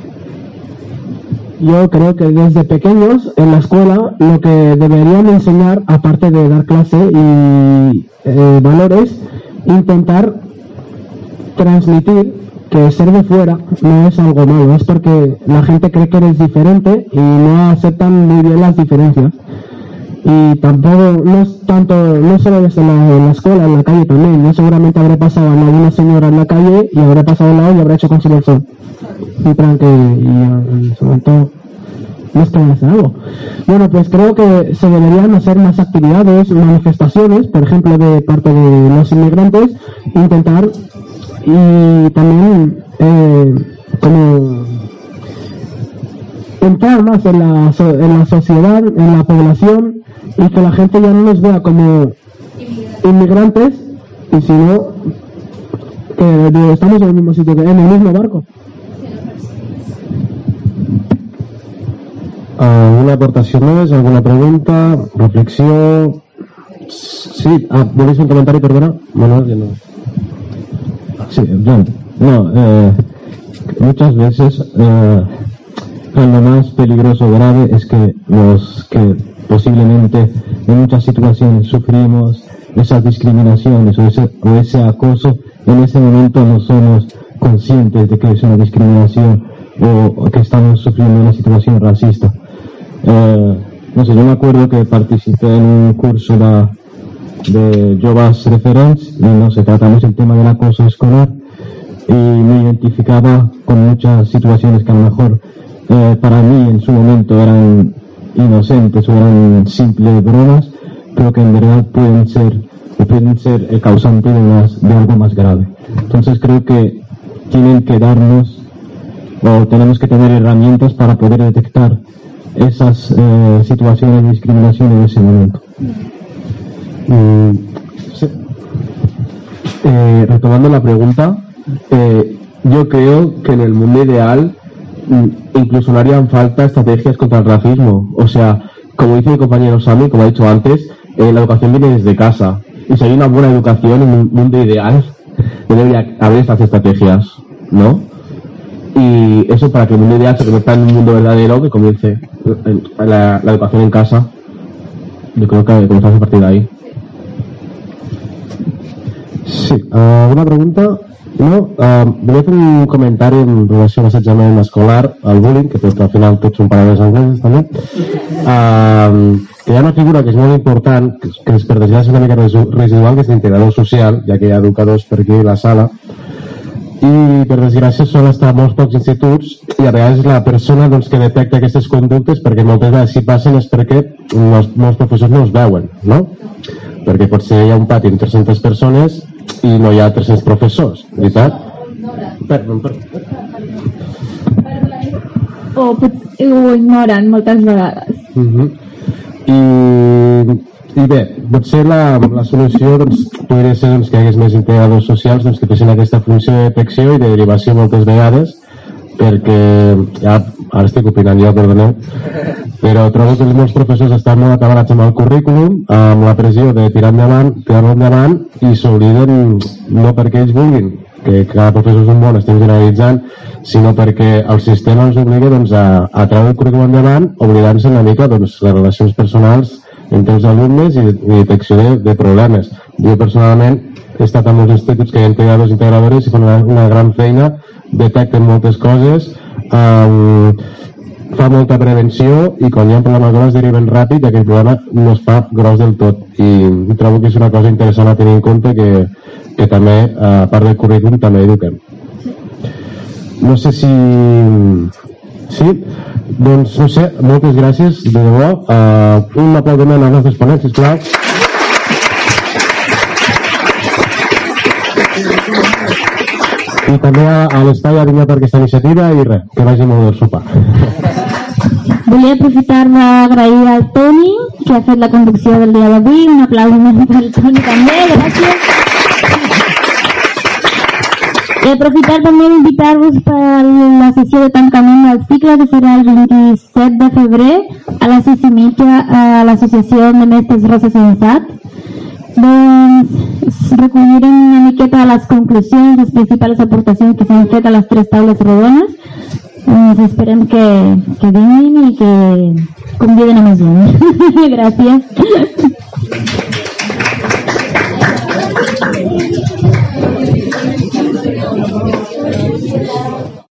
S3: Yo creo que desde pequeños en la escuela lo que deberían enseñar, aparte de dar clase y eh, valores, intentar transmitir que ser de fuera no es algo malo, es porque la gente cree que eres diferente y no aceptan muy bien las diferencias. Y tampoco, no es tanto, no solo desde la, en la escuela, en la calle también. Yo seguramente habré pasado a alguna señora en la calle y habré pasado al lado y habré hecho con el sol. Y plan que, y en ese momento no es que van a hacer algo. Bueno, pues creo que se deberían hacer más actividades, manifestaciones, por ejemplo, de parte de los inmigrantes, intentar, y también eh, como entrar más en la, en la sociedad, en la población, y que la gente ya no nos vea como inmigrantes, y sino
S10: que digo, estamos en el mismo sitio, que en el mismo barco.
S5: ¿Alguna aportación més? ¿Alguna pregunta? ¿Reflexión? Sí, ah, ¿volvéis un comentario, perdona? Manuel, ya no. Sí, bien. No, eh, muchas veces eh, lo más peligroso grave es que los que posiblemente en muchas situaciones sufrimos esas discriminaciones o ese, o ese acoso, en ese momento no somos conscientes de que es una discriminación o, o que estamos sufriendo una situación racista. Eh, no sé, yo me acuerdo que participé en un curso de, de Joves Referents y no sé, tratamos el tema del acoso escolar y me identificaba con muchas situaciones que a lo mejor eh, para mí en su momento eran inocentes o eran simples bromas, pero que en verdad pueden ser pueden ser el causante de, más, de algo más grave. Entonces creo que tienen que darnos o tenemos que tener herramientas para poder detectar esas eh, situaciones de discriminación en ese momento.
S7: Mm, sí. eh, retomando la pregunta, eh, yo creo que en el mundo ideal incluso no harían falta estrategias contra el racismo. O sea, como dice mi compañero Sami, como ha dicho antes, eh, la educación viene desde casa. Y si hay una buena educación en un mundo ideal, no debería haber estas estrategias, ¿no? Y eso para que el mundo ideal se convierta en un mundo verdadero, que comience la, la educación en casa. Yo creo que comenzamos a partir de ahí.
S5: Sí, uh, una pregunta? No, uh, volia fer un comentari en relació a l'assetjament escolar, al bullying, que tot, al final tots són paraules angleses també. Uh, que hi ha una figura que és molt important, que, que per desgràcia és una mica residual, que és l'integrador social, ja que hi ha educadors per aquí a la sala, i per desgràcia sol estar a molts pocs instituts i a vegades la persona doncs, que detecta aquestes conductes, perquè moltes vegades si passen és perquè molts, molts professors no els veuen, no? Perquè potser hi ha un pati amb tres-centes persones i no hi ha tres-cents professors, veritat? Perdó, perdó.
S6: O ho ignoren moltes vegades.
S5: Uh-huh. I, i bé, potser la, la solució doncs, podria ser doncs, que hi hagués més integradors socials doncs, que fessin aquesta funció de detecció i de derivació moltes vegades, perquè ja, ara estic opinant jo, perdoneu, però trobo que molts professors estan molt acabats amb el currículum, amb la pressió de tirar endavant, tirar endavant i s'obliden no perquè ells vulguin que cada professor és un bon, estem generalitzant, sinó perquè el sistema ens obliga doncs, a, a treure el currículum endavant, oblidant-se una mica doncs, les relacions personals entre els alumnes i, i detecció de, de problemes. Jo personalment he estat en molts instituts que hi ha integradors i integradores i fan una, una gran feina, detecten moltes coses, um, fa molta prevenció i quan hi ha un problema gros deriven ràpid i aquell problema no es fa gros del tot i, i trobo que és una cosa interessant a tenir en compte que, que també, a part del currículum, també eduquem. No sé si... Sí? Doncs no sé, moltes gràcies, de debò. Uh, un aplaudiment als nostres ponents, sisplau. I també a, a l'espai a Vinya per aquesta iniciativa i res, que vagi molt del sopar.
S2: Volia aprofitar d'agrair al Toni, que ha fet la conducció del dia d'avui. Un aplaudiment per al Toni també, gràcies. I aprofitar també d'invitar-vos per la sessió de tancament del cicle, que serà el vint-i-set de febrer a les sis i mitja a l'Associació de Mestres Rosa Sensat. Doncs recollirem una miqueta les conclusions, les principals aportacions que s'han fet a les tres taules rodones. Doncs esperem que, que vinguin i que conviden a més gent. Gràcies.